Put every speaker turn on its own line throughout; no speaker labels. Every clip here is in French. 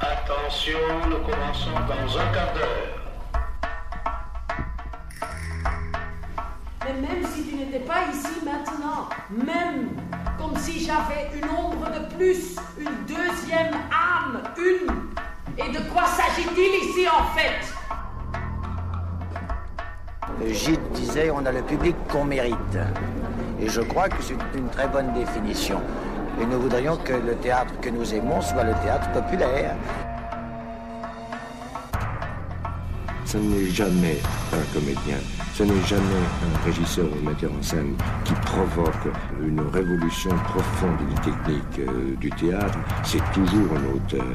Attention, nous commençons dans un quart d'heure.
Mais même si tu n'étais pas ici maintenant, même comme si j'avais une ombre de plus, une deuxième âme, et de quoi s'agit-il ici en fait ?
Gide disait on a le public qu'on mérite. Et je crois que c'est une très bonne définition. Et nous voudrions que le théâtre que nous aimons soit le théâtre populaire.
Ce n'est jamais un comédien, ce n'est jamais un régisseur ou metteur en scène qui provoque une révolution profonde des techniques du théâtre, c'est toujours un auteur.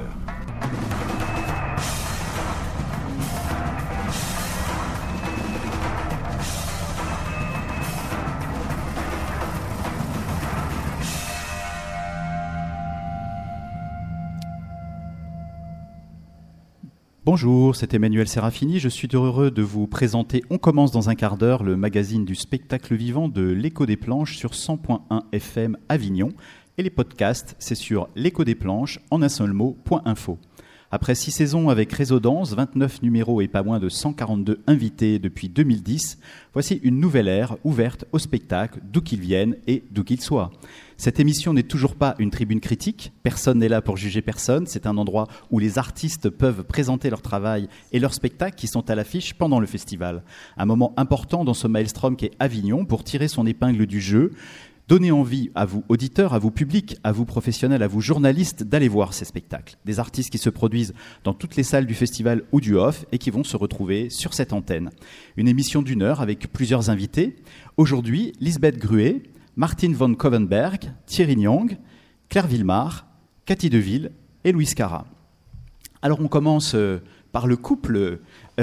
Bonjour, c'est Emmanuel Serafini. Je suis heureux de vous présenter On commence dans un quart d'heure, le magazine du spectacle vivant de l'Écho des Planches sur 100.1 FM Avignon. Et les podcasts, c'est sur l'échodesplanches, en un seul mot.info. Après 6 saisons avec Résonance, 29 numéros et pas moins de 142 invités depuis 2010, voici une nouvelle ère ouverte au spectacle, d'où qu'il vienne et d'où qu'il soit. Cette émission n'est toujours pas une tribune critique, personne n'est là pour juger personne, c'est un endroit où les artistes peuvent présenter leur travail et leurs spectacles qui sont à l'affiche pendant le festival. Un moment important dans ce maelstrom qu'est Avignon pour tirer son épingle du jeu, donner envie à vous auditeurs, à vous publics, à vous professionnels, à vous journalistes d'aller voir ces spectacles. Des artistes qui se produisent dans toutes les salles du festival ou du off et qui vont se retrouver sur cette antenne. Une émission d'1 heure avec plusieurs invités. Aujourd'hui, Lisbeth Gruet, Martin von Kovenberg, Thierry Nyong, Claire Villemar, Cathy Deville et Louise Cara. Alors on commence par le couple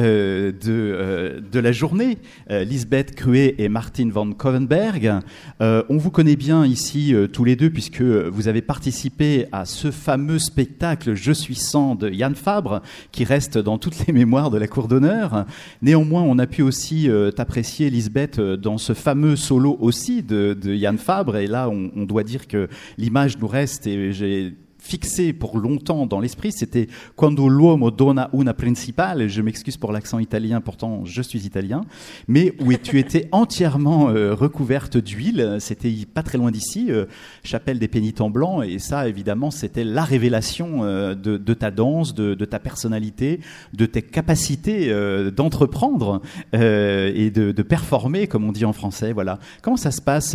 de la journée, Lisbeth Gruet et Martin von Kovenberg. On vous connaît bien ici tous les deux puisque vous avez participé à ce fameux spectacle « Je suis sang » de Yann Fabre qui reste dans toutes les mémoires de la cour d'honneur. Néanmoins, on a pu aussi t'apprécier, Lisbeth, dans ce fameux solo aussi de Yann Fabre. Et là, on doit dire que l'image nous reste et j'ai fixé pour longtemps dans l'esprit, c'était Quando l'uomo donna una principale, je m'excuse pour l'accent italien, pourtant je suis italien, mais où tu étais entièrement recouverte d'huile, c'était pas très loin d'ici, Chapelle des Pénitents Blancs, et ça évidemment c'était la révélation de ta danse, de ta personnalité, de tes capacités d'entreprendre et de performer, comme on dit en français, voilà. Comment ça se passe,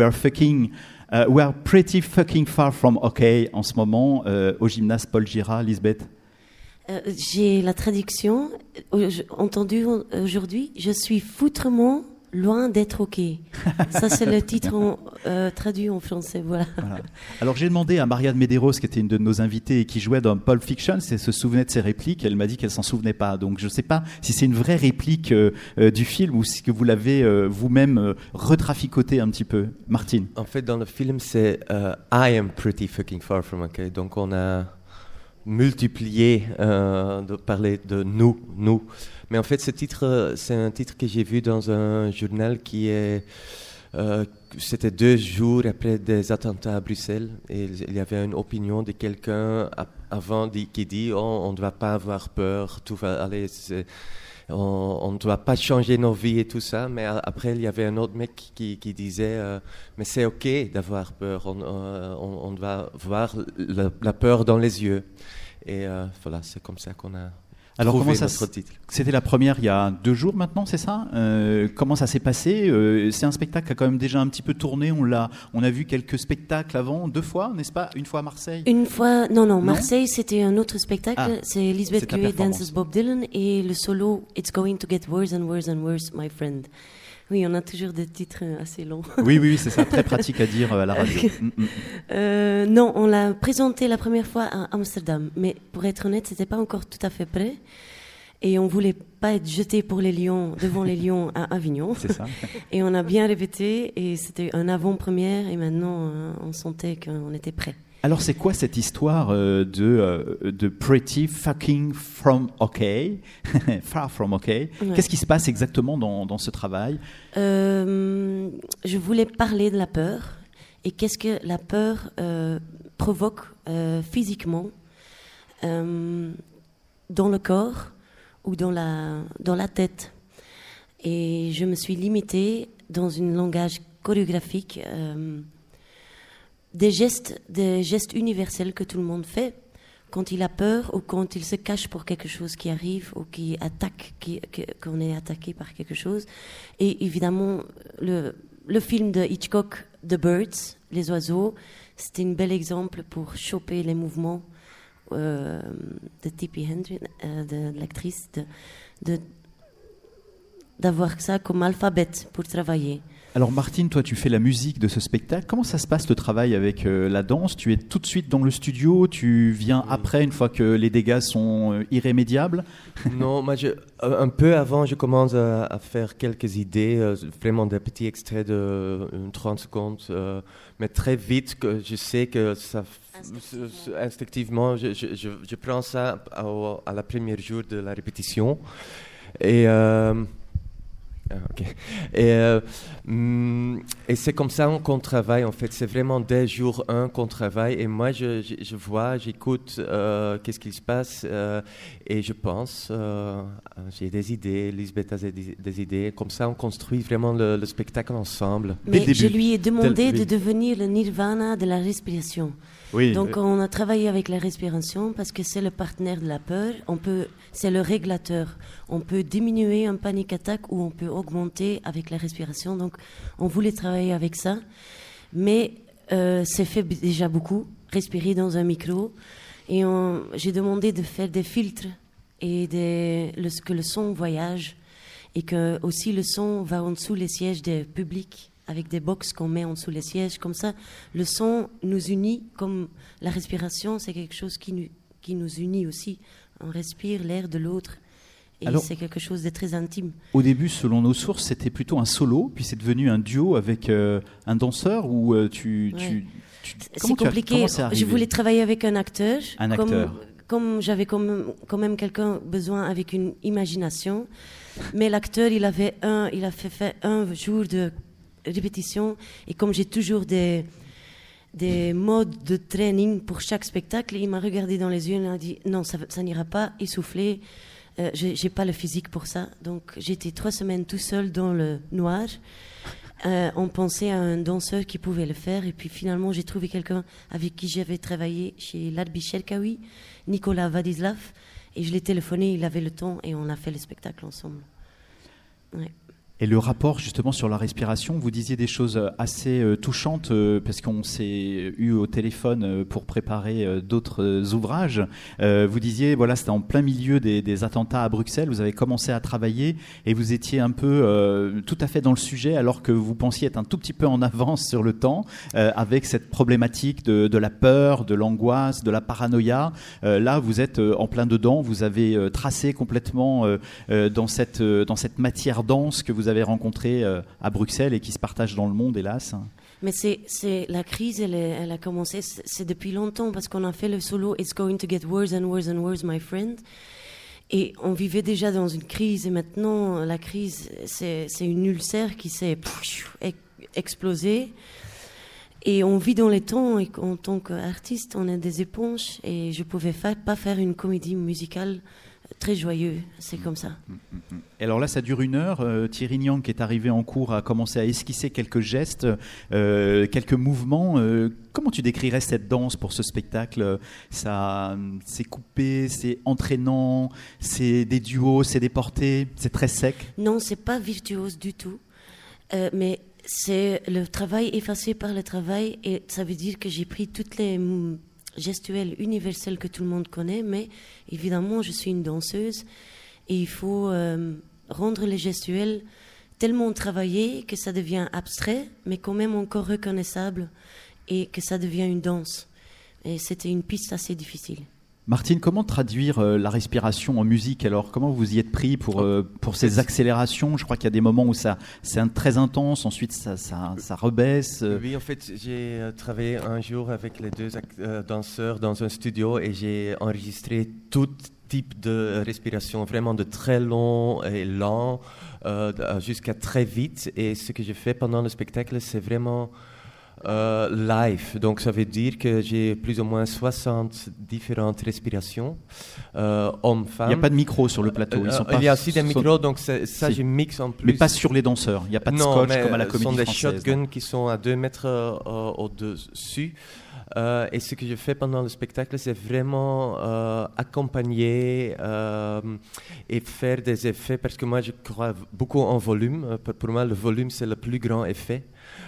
We are pretty fucking far from OK en ce moment au gymnase Paul Gira, Lisbeth.
J'ai la traduction entendue aujourd'hui. Je suis foutrement loin d'être OK. Ça, c'est le titre traduit en français. Voilà.
Alors, j'ai demandé à Marianne Medeiros, qui était une de nos invitées et qui jouait dans Pulp Fiction, si elle se souvenait de ses répliques. Elle m'a dit qu'elle s'en souvenait pas. Donc, je ne sais pas si c'est une vraie réplique du film ou si que vous l'avez vous-même retraficoté un petit peu. Martine.
En fait, dans le film, c'est I am pretty fucking far from OK. Donc, on a multiplié de parler de nous. Mais en fait, ce titre, c'est un titre que j'ai vu dans un journal qui est... c'était 2 jours après des attentats à Bruxelles. Et il y avait une opinion de quelqu'un avant qui dit « on ne doit pas avoir peur, tout va aller... » On ne doit pas changer nos vies et tout ça, mais après il y avait un autre mec qui disait mais c'est OK d'avoir peur, on doit voir la peur dans les yeux. Et voilà, c'est comme ça qu'on a trouvé notre titre.
C'était la première il y a 2 jours maintenant, c'est ça? Comment ça s'est passé? C'est un spectacle qui a quand même déjà un petit peu tourné, on a vu quelques spectacles avant, 2 fois, n'est-ce pas? Une fois à Marseille?
Une fois, non, Marseille c'était un autre spectacle, c'est Lisbeth Gruet dances Bob Dylan et le solo It's going to get worse and worse and worse, my friend. Oui, on a toujours des titres assez longs.
Oui, c'est ça, très pratique à dire à la radio.
Non, on l'a présenté la première fois à Amsterdam, mais pour être honnête, c'était pas encore tout à fait prêt. Et on voulait pas être jeté pour les lions, devant les lions à Avignon. C'est ça. Et on a bien répété, et c'était un avant-première, et maintenant on sentait qu'on était prêt.
Alors, c'est quoi cette histoire de Pretty Fucking From OK, Far From OK? Ouais. Qu'est-ce qui se passe exactement dans ce travail?
Je voulais parler de la peur et qu'est-ce que la peur provoque physiquement dans le corps ou dans la tête. Et je me suis limitée dans un langage chorégraphique, des gestes universels que tout le monde fait quand il a peur ou quand il se cache pour quelque chose qui arrive ou qui attaque, qu'on est attaqué par quelque chose. Et évidemment, le film de Hitchcock, The Birds, les oiseaux, c'était un bel exemple pour choper les mouvements de Tippi Hedren, de l'actrice, d'avoir ça comme alphabet pour travailler.
Alors Martine, toi tu fais la musique de ce spectacle. Comment ça se passe le travail avec la danse? Tu es tout de suite dans le studio? Tu viens après, une fois que les dégâts sont irrémédiables?
Non, moi un peu avant, je commence à faire quelques idées, vraiment des petits extraits de 30 secondes, mais très vite, que je sais que ça... Instinctivement, je prends ça à la première jour de la répétition. Et... Okay. Et c'est comme ça qu'on travaille en fait, c'est vraiment dès jour 1 qu'on travaille et moi je vois, j'écoute qu'est-ce qui se passe et je pense, j'ai des idées, Lisbeth a des idées, comme ça on construit vraiment le spectacle ensemble.
Mais je lui ai demandé de devenir le nirvana de la respiration.
Oui.
Donc on a travaillé avec la respiration parce que c'est le partenaire de la peur, c'est le régulateur. On peut diminuer un panic attack ou on peut augmenter avec la respiration. Donc on voulait travailler avec ça, mais c'est fait déjà beaucoup, respirer dans un micro. Et j'ai demandé de faire des filtres et que le son voyage et que aussi le son va en dessous les sièges des publics, avec des box qu'on met en dessous les sièges. Comme ça, le son nous unit, comme la respiration, c'est quelque chose qui nous unit aussi. On respire l'air de l'autre. Et alors, c'est quelque chose de très intime.
Au début, selon nos sources, c'était plutôt un solo, puis c'est devenu un duo avec un danseur ou
c'est compliqué. Je voulais travailler avec un acteur.
Un acteur.
Comme j'avais quand même quelqu'un besoin avec une imagination. Mais l'acteur, il a fait un jour de répétition. Et comme j'ai toujours des modes de training pour chaque spectacle, il m'a regardé dans les yeux et il m'a dit « Non, ça n'ira pas, essoufflé. J'ai pas le physique pour ça. » Donc j'étais 3 semaines tout seul dans le noir. On pensait à un danseur qui pouvait le faire. Et puis finalement, j'ai trouvé quelqu'un avec qui j'avais travaillé chez l'Arbi Sherkawi, Nicolas Vadislav. Et je l'ai téléphoné, il avait le temps et on a fait le spectacle ensemble. Ouais.
Et le rapport justement sur la respiration, vous disiez des choses assez touchantes parce qu'on s'est eu au téléphone pour préparer d'autres ouvrages. Vous disiez, voilà, c'était en plein milieu des attentats à Bruxelles, vous avez commencé à travailler et vous étiez un peu tout à fait dans le sujet alors que vous pensiez être un tout petit peu en avance sur le temps avec cette problématique de la peur, de l'angoisse, de la paranoïa. Là, vous êtes en plein dedans, vous avez tracé complètement dans cette matière dense que vous avez rencontré à Bruxelles et qui se partage dans le monde, hélas.
Mais c'est la crise, elle a commencé, c'est depuis longtemps parce qu'on a fait le solo It's going to get worse and worse and worse, my friend. Et on vivait déjà dans une crise et maintenant la crise, c'est une ulcère qui s'est explosée. Et on vit dans les temps et en tant qu'artiste, on est des éponges et je pouvais pas faire une comédie musicale très joyeux, c'est comme ça.
Et alors là, ça dure 1 heure. Thierry Niang, qui est arrivé en cours, a commencé à esquisser quelques gestes, quelques mouvements. Comment tu décrirais cette danse pour ce spectacle? C'est coupé, c'est entraînant, c'est des duos, c'est des portées, c'est très sec?
Non, c'est pas virtuose du tout. Mais c'est le travail effacé par le travail et ça veut dire que j'ai pris toutes les gestuelle universelle que tout le monde connaît, mais évidemment, je suis une danseuse et il faut rendre les gestuels tellement travaillés que ça devient abstrait, mais quand même encore reconnaissable et que ça devient une danse. Et c'était une piste assez difficile.
Martine, comment traduire la respiration en musique? Alors, comment vous y êtes pris pour ces accélérations? Je crois qu'il y a des moments où c'est très intense, ensuite ça rebaisse.
Oui, en fait, j'ai travaillé un jour avec les 2 danseurs dans un studio et j'ai enregistré tout type de respiration, vraiment de très long et lent jusqu'à très vite. Et ce que je fais pendant le spectacle, c'est vraiment live. Donc ça veut dire que j'ai plus ou moins 60 différentes respirations, hommes-femmes.
Il n'y a pas de micro sur le plateau.
Il y a aussi des micros, donc ça je mixe en plus.
Mais pas sur les danseurs, il n'y a pas de scotch comme à la Comédie Française.
Ce sont des shotguns qui sont à 2 mètres au-dessus. Et ce que je fais pendant le spectacle, c'est vraiment accompagner et faire des effets, parce que moi je crois beaucoup en volume. Pour moi, le volume, c'est le plus grand effet.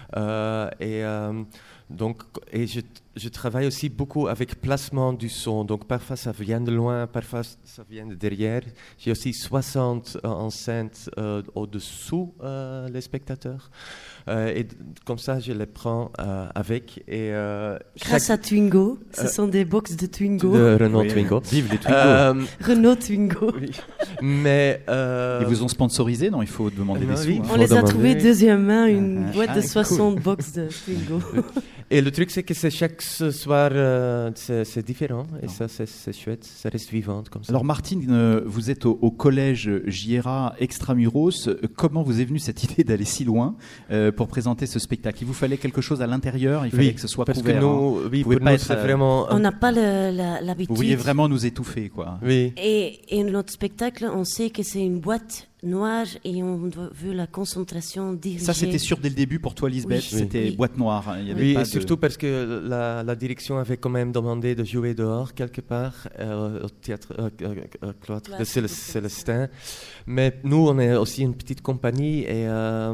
Donc, je travaille aussi beaucoup avec placement du son. Donc parfois ça vient de loin, parfois ça vient de derrière. J'ai aussi 60 enceintes au-dessous les spectateurs. Et comme ça, je les prends avec.
Grâce à Twingo, ce sont des box de Twingo.
De Renault Twingo.
Vive les Twingo.
Renault Twingo.
Oui. Mais
ils vous ont sponsorisé, non? Il faut demander des sous.
Oui, on les a trouvés deuxième main, une boîte de 60 box de Twingo.
Et le truc, c'est que chaque soir, c'est différent. Et ça, c'est chouette. Ça reste vivant comme ça.
Alors, Martine, vous êtes au collège JRA Extramuros. Comment vous est venue cette idée d'aller si loin pour présenter ce spectacle? Il vous fallait quelque chose à l'intérieur? Il fallait que ce soit
parce
couvert?
Que nous, pour nous, c'est vraiment...
On n'a pas l'habitude.
Vous vouliez vraiment nous étouffer, quoi.
Oui.
Et notre spectacle, on sait que c'est une boîte noire et on veut la concentration dirigée.
Ça, c'était sûr dès le début pour toi, Lisbeth?
Oui.
C'était boîte noire. Il y avait
oui,
pas
et surtout parce que la direction avait quand même demandé de jouer dehors quelque part au théâtre Cloître de Célestin. Mais nous, on est aussi une petite compagnie et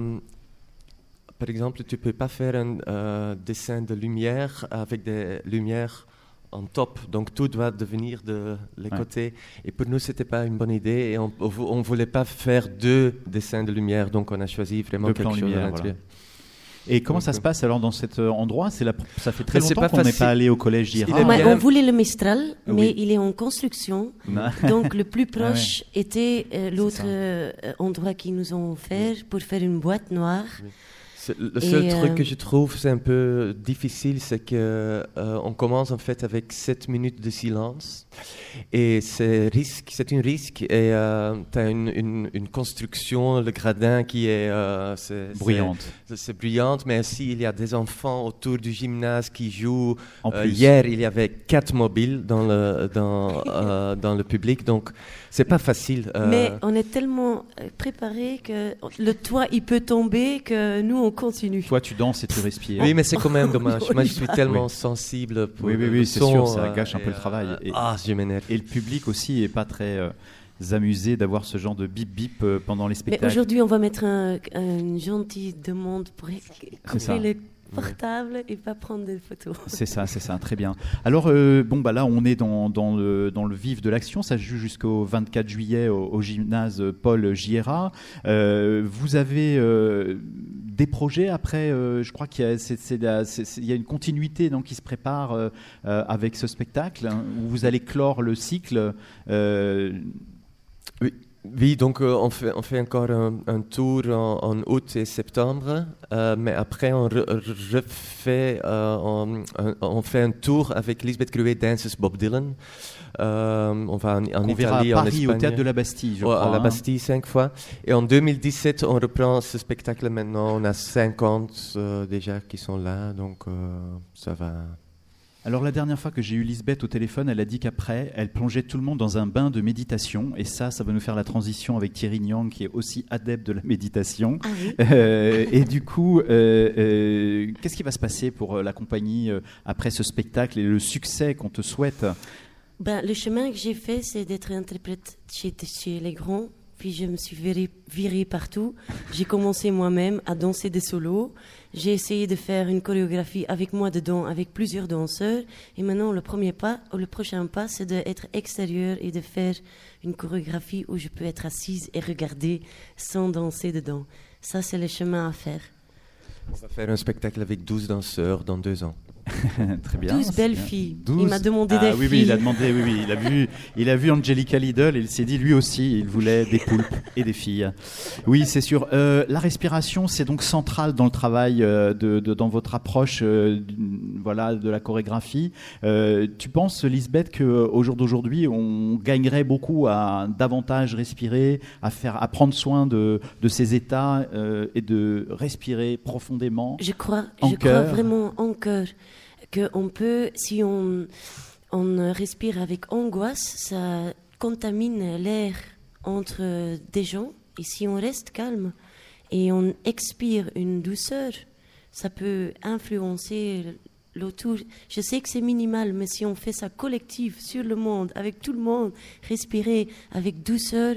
par exemple, tu ne peux pas faire un dessin de lumière avec des lumières en top, donc tout doit devenir de les côtés. Et pour nous, c'était pas une bonne idée et on voulait pas faire 2 dessins de lumière, donc on a choisi vraiment quelque chose à l'intérieur.
Et comment ça se passe alors dans cet endroit? Ça fait très longtemps qu'on n'est pas allé au collège JRA.
On voulait le Mistral, mais il est en construction. Donc le plus proche était l'autre endroit qu'ils nous ont offert pour faire une boîte noire.
Le seul truc que je trouve c'est un peu difficile, c'est que on commence en fait avec 7 minutes de silence et c'est un risque et tu as une construction, le gradin qui est
bruyante.
C'est bruyante, mais aussi il y a des enfants autour du gymnase qui jouent. Hier, il y avait 4 mobiles dans le public, donc c'est pas facile.
Mais on est tellement préparés que le toit il peut tomber que nous on continue.
Toi, tu danses et tu respires.
Oui, mais c'est quand même dommage. Moi, je suis tellement sensible pour
oui, c'est sûr, ça gâche un peu le travail.
Je m'énerve.
Et le public aussi est pas très amusé d'avoir ce genre de bip-bip pendant les spectacles.
Mais aujourd'hui, on va mettre une gentille demande pour couper les portable et pas prendre des photos.
C'est ça, très bien. Alors, là, on est dans le vif de l'action. Ça se joue jusqu'au 24 juillet au gymnase Paul JRA. Vous avez des projets après, je crois qu'il y a une continuité donc, qui se prépare avec ce spectacle, hein, où vous allez clore le cycle.
Oui, donc on fait encore un tour en août et septembre, mais après on refait, on fait un tour avec Lisbeth Gruet Dances Bob Dylan. On va en Italie,
à Paris,
en Espagne,
au Théâtre de la Bastille, je crois.
À la Bastille 5 fois. Et en 2017, on reprend ce spectacle maintenant. On a 50 déjà qui sont là, donc ça va...
Alors la dernière fois que j'ai eu Lisbeth au téléphone, elle a dit qu'après, elle plongeait tout le monde dans un bain de méditation. Et ça va nous faire la transition avec Thierry Niang, qui est aussi adepte de la méditation.
Ah oui.
Et du coup, qu'est-ce qui va se passer pour la compagnie après ce spectacle et le succès qu'on te souhaite?
Le chemin que j'ai fait, c'est d'être interprète chez les grands. Puis je me suis virée partout. J'ai commencé moi-même à danser des solos. J'ai essayé de faire une chorégraphie avec moi dedans, avec plusieurs danseurs. Et maintenant, le prochain pas, c'est d'être extérieur et de faire une chorégraphie où je peux être assise et regarder sans danser dedans. Ça, c'est le chemin à faire.
On va faire un spectacle avec 12 danseurs dans 2 ans.
Très bien.
12 belles filles. 12... Il m'a demandé des filles.
Oui, il a demandé, il a vu Angelica Lidl et il s'est dit lui aussi, il voulait des poulpes et des filles. Oui, c'est sûr. La respiration, c'est donc central dans le travail, dans votre approche de la chorégraphie. Tu penses, Lisbeth, qu'au jour d'aujourd'hui, on gagnerait beaucoup à davantage respirer, à prendre soin de ces états et de respirer profondément?
Je crois vraiment en cœur. Qu'on peut, si on respire avec angoisse, ça contamine l'air entre des gens. Et si on reste calme et on expire une douceur, ça peut influencer l'autour. Je sais que c'est minimal, mais si on fait ça collectif sur le monde, avec tout le monde, respirer avec douceur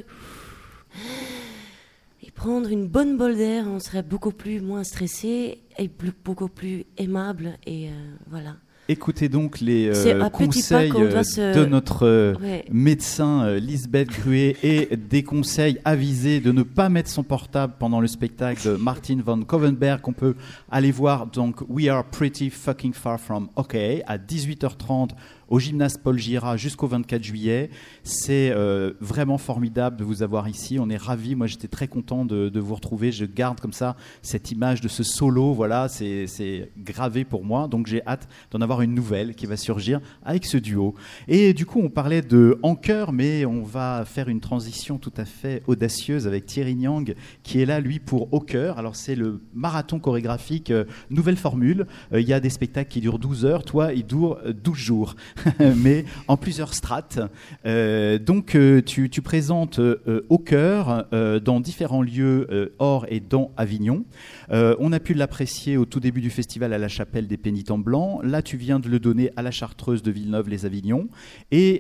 et prendre une bonne bol d'air, on serait beaucoup moins stressé et beaucoup plus aimable. Et voilà.
Écoutez donc les conseils de notre médecin Lisbeth Gruet et des conseils avisés de ne pas mettre son portable pendant le spectacle de Martin van Kovenberg qu'on peut aller voir. Donc We Are Pretty Fucking Far From OK à 18h30 au gymnase Paul Gira jusqu'au 24 juillet. C'est vraiment formidable de vous avoir ici. On est ravis. Moi, j'étais très content de vous retrouver. Je garde comme ça cette image de ce solo. Voilà, c'est gravé pour moi. Donc, j'ai hâte d'en avoir une nouvelle qui va surgir avec ce duo. Et du coup, on parlait de En Chœur, mais on va faire une transition tout à fait audacieuse avec Thierry Niang qui est là, lui, pour Au Chœur. Alors, c'est le marathon chorégraphique, nouvelle formule. Il y a des spectacles qui durent 12 heures. Toi, il dure 12 jours. Mais en plusieurs strates. Donc, tu présentes Au Chœur dans différents lieux hors et dans Avignon. On a pu l'apprécier au tout début du festival à la Chapelle des Pénitents Blancs. Là, tu viens de le donner à la Chartreuse de Villeneuve-les-Avignon. Et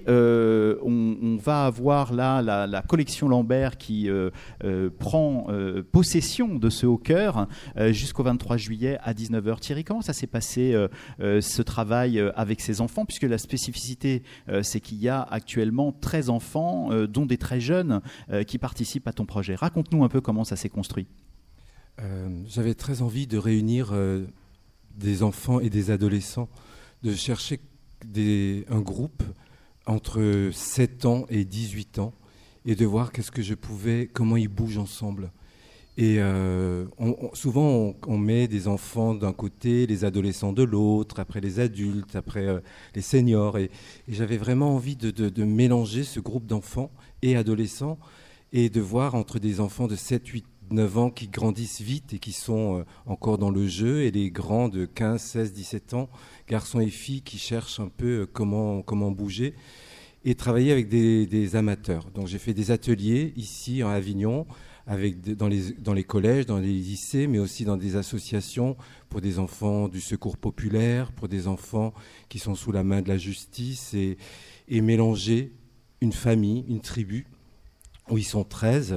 on va avoir là la collection Lambert qui prend possession de ce Au Chœur jusqu'au 23 juillet à 19h. Thierry, comment ça s'est passé ce travail avec ces enfants, puisque la spécificité, c'est qu'il y a actuellement 13 enfants, dont des très jeunes, qui participent à ton projet. Raconte-nous un peu comment ça s'est construit.
J'avais très envie de réunir des enfants et des adolescents, de chercher un groupe entre 7 ans et 18 ans et de voir comment ils bougent ensemble. Et souvent, on met des enfants d'un côté, les adolescents de l'autre, après les adultes, après les seniors. Et j'avais vraiment envie de mélanger ce groupe d'enfants et adolescents et de voir entre des enfants de 7, 8, 9 ans qui grandissent vite et qui sont encore dans le jeu, et les grands de 15, 16, 17 ans, garçons et filles qui cherchent un peu comment bouger, et travailler avec des amateurs. Donc j'ai fait des ateliers ici en Avignon, dans les collèges, dans les lycées, mais aussi dans des associations pour des enfants du secours populaire, pour des enfants qui sont sous la main de la justice, et mélanger une famille, une tribu, où ils sont 13.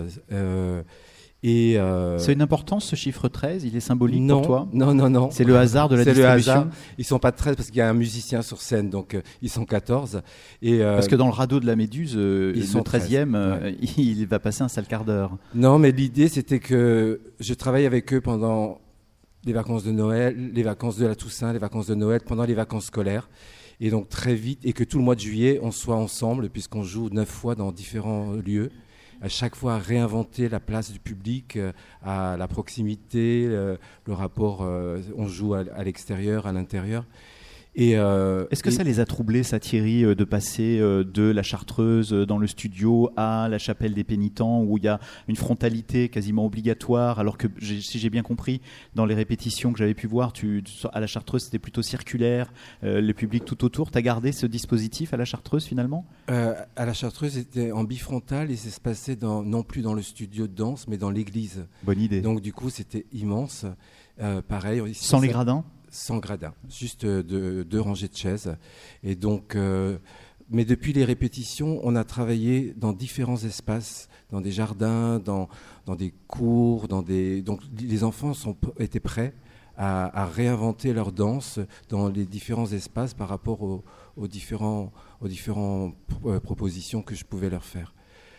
C'est une importance, ce chiffre 13? Il est symbolique pour toi?
Non.
C'est le hasard de la distribution?
Le hasard. Ils ne sont pas 13 parce qu'il y a un musicien sur scène, donc ils sont 14.
Parce que dans le radeau de la Méduse, le 13e, il va passer un sale quart d'heure.
Non, mais l'idée, c'était que je travaille avec eux pendant les vacances de Noël, les vacances de la Toussaint, les vacances de Noël, pendant les vacances scolaires. Et donc très vite, et que tout le mois de juillet, on soit ensemble, puisqu'on joue 9 fois dans différents lieux. À chaque fois réinventer la place du public, à la proximité, le rapport, on joue à l'extérieur, à l'intérieur.
Est-ce que ça les a troublés, ça, Thierry, de passer de la Chartreuse dans le studio à la Chapelle des Pénitents, où il y a une frontalité quasiment obligatoire, alors que, si j'ai bien compris, dans les répétitions que j'avais pu voir, à la Chartreuse, c'était plutôt circulaire, le public tout autour. Tu as gardé ce dispositif à la Chartreuse, finalement?
À la Chartreuse, c'était en bifrontal, et ça se passait non plus dans le studio de danse, mais dans l'église.
Bonne idée.
Donc, du coup, c'était immense. Pareil.
Sans les gradins?
Sans gradin, juste 2 rangées de chaises. Et donc, mais depuis les répétitions, on a travaillé dans différents espaces, dans des jardins, dans des cours, donc les enfants étaient prêts à réinventer leur danse dans les différents espaces par rapport aux différentes propositions que je pouvais leur faire.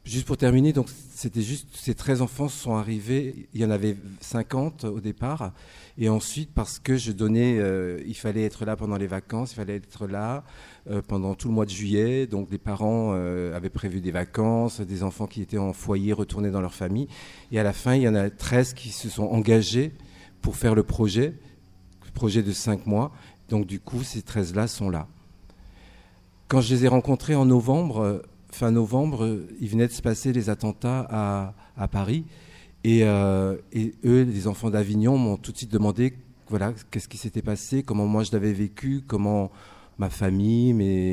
Juste pour terminer, donc c'était juste ces 13 enfants sont arrivés, il y en avait 50 au départ, et ensuite parce que je donnais, il fallait être là pendant les vacances, il fallait être là pendant tout le mois de juillet, donc les parents avaient prévu des vacances, des enfants qui étaient en foyer retournaient dans leur famille, et à la fin il y en a 13 qui se sont engagés pour faire le projet de 5 mois, donc du coup ces 13-là sont là. Quand je les ai rencontrés en novembre, fin novembre, il venait de se passer les attentats à Paris. Et eux, les enfants d'Avignon, m'ont tout de suite demandé voilà, qu'est-ce qui s'était passé, comment moi je l'avais vécu, comment ma famille.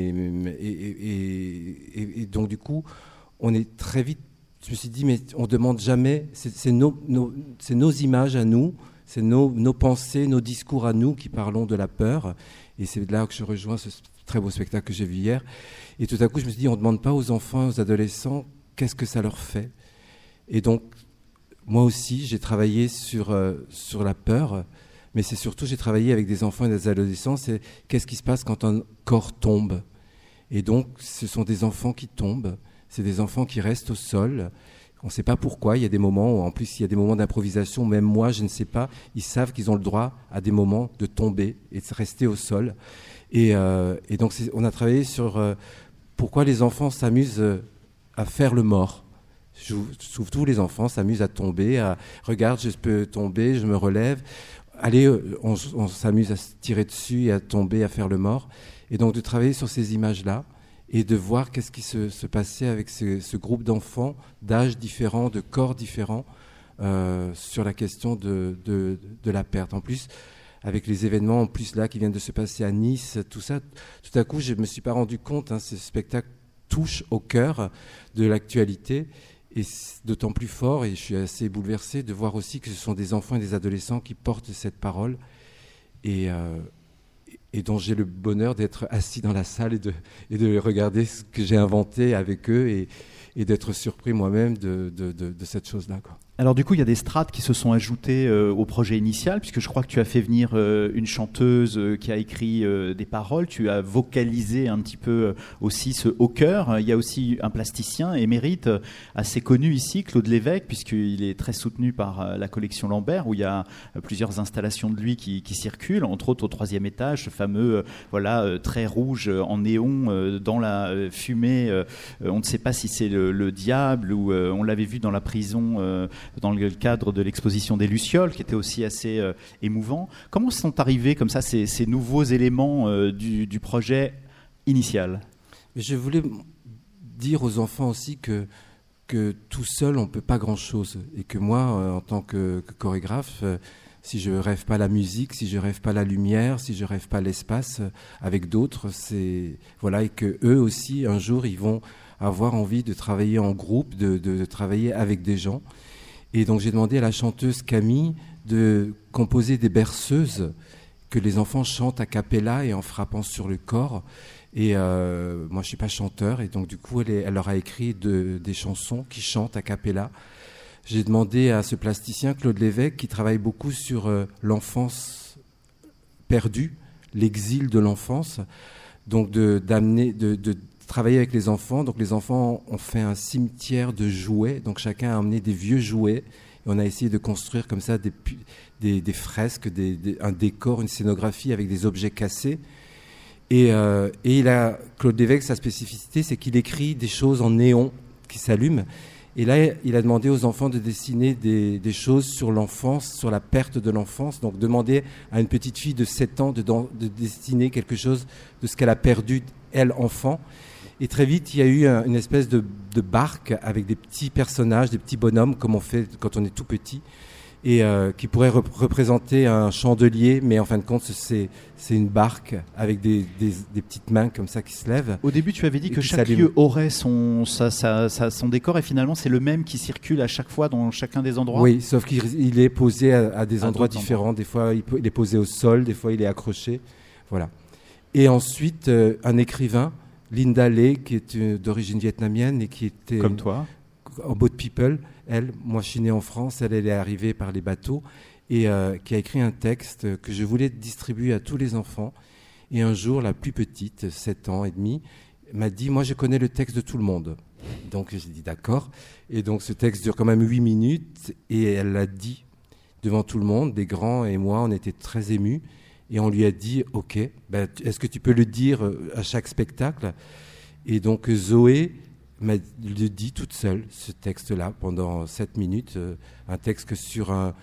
Et donc, du coup, on est très vite. Je me suis dit, mais on ne demande jamais. C'est nos images à nous, c'est nos pensées, nos discours à nous qui parlons de la peur. Et c'est là que je rejoins ce très beau spectacle que j'ai vu hier. Et tout à coup, je me suis dit, on ne demande pas aux enfants, aux adolescents, qu'est-ce que ça leur fait. Et donc, moi aussi, j'ai travaillé sur la peur, mais c'est surtout, j'ai travaillé avec des enfants et des adolescents, c'est qu'est-ce qui se passe quand un corps tombe. Et donc, ce sont des enfants qui tombent, c'est des enfants qui restent au sol. On ne sait pas pourquoi, il y a des moments, où, en plus, il y a des moments d'improvisation, même moi, je ne sais pas, ils savent qu'ils ont le droit à des moments de tomber et de rester au sol. Et donc, on a travaillé sur pourquoi les enfants s'amusent à faire le mort. Surtout les enfants s'amusent à tomber, regarde, je peux tomber, je me relève. Allez, on s'amuse à se tirer dessus et à tomber, à faire le mort. Et donc, de travailler sur ces images-là et de voir qu'est-ce qui se passait avec ce groupe d'enfants d'âges différents, de corps différents, sur la question de la perte. En plus, avec les événements en plus là qui viennent de se passer à Nice, tout ça, tout à coup, je ne me suis pas rendu compte, ce spectacle touche au cœur de l'actualité, et d'autant plus fort, et je suis assez bouleversé de voir aussi que ce sont des enfants et des adolescents qui portent cette parole, et dont j'ai le bonheur d'être assis dans la salle et de regarder ce que j'ai inventé avec eux, et d'être surpris moi-même de cette chose-là, quoi.
Alors du coup, il y a des strates qui se sont ajoutées au projet initial, puisque je crois que tu as fait venir une chanteuse qui a écrit des paroles, tu as vocalisé un petit peu aussi ce haut cœur. Il y a aussi un plasticien émérite assez connu ici, Claude Lévesque, puisqu'il est très soutenu par la collection Lambert, où il y a plusieurs installations de lui qui circulent, entre autres au 3e étage, ce fameux trait rouge en néon dans la fumée. On ne sait pas si c'est le diable ou on l'avait vu dans la prison dans le cadre de l'exposition des Lucioles, qui était aussi assez émouvant. Comment sont arrivés comme ça ces nouveaux éléments du projet initial ?
Je voulais dire aux enfants aussi que tout seul, on ne peut pas grand-chose. Et que moi, en tant que chorégraphe, si je ne rêve pas la musique, si je ne rêve pas la lumière, si je ne rêve pas l'espace avec d'autres, et que eux aussi, un jour, ils vont avoir envie de travailler en groupe, de travailler avec des gens. Et donc j'ai demandé à la chanteuse Camille de composer des berceuses que les enfants chantent a cappella et en frappant sur le corps. Et moi je ne suis pas chanteur, et donc du coup elle leur a écrit des chansons qui chantent a cappella. J'ai demandé à ce plasticien Claude Lévesque, qui travaille beaucoup sur l'enfance perdue, l'exil de l'enfance, donc de travailler avec les enfants. Donc les enfants ont fait un cimetière de jouets, donc chacun a amené des vieux jouets, et on a essayé de construire comme ça des fresques, un décor, une scénographie avec des objets cassés. Et Claude Lévesque, sa spécificité, c'est qu'il écrit des choses en néon qui s'allument. Et là, il a demandé aux enfants de dessiner des choses sur l'enfance, sur la perte de l'enfance. Donc demander à une petite fille de 7 ans de dessiner quelque chose de ce qu'elle a perdu, elle, enfant. Et très vite, il y a eu une espèce de barque avec des petits personnages, des petits bonhommes, comme on fait quand on est tout petit, et qui pourraient représenter un chandelier, mais en fin de compte, c'est une barque avec des petites mains comme ça qui se lèvent.
Au début, tu avais dit que chaque lieu aurait son décor, et finalement, c'est le même qui circule à chaque fois dans chacun des endroits.
Oui, sauf qu'il est posé à des endroits différents. Des fois, il est posé au sol, des fois, il est accroché. Voilà. Et ensuite, un écrivain, Linda Lê, qui est d'origine vietnamienne et qui était...
Comme toi.
En Boat People. Moi je suis né en France, elle est arrivée par les bateaux, et qui a écrit un texte que je voulais distribuer à tous les enfants. Et un jour, la plus petite, 7 ans et demi, m'a dit, moi je connais le texte de tout le monde. Donc j'ai dit d'accord. Et donc ce texte dure quand même 8 minutes et elle l'a dit devant tout le monde, des grands et moi, on était très émus. Et on lui a dit, OK, est-ce que tu peux le dire à chaque spectacle ? Et donc Zoé m'a dit toute seule, ce texte-là, pendant 7 minutes, un texte sur un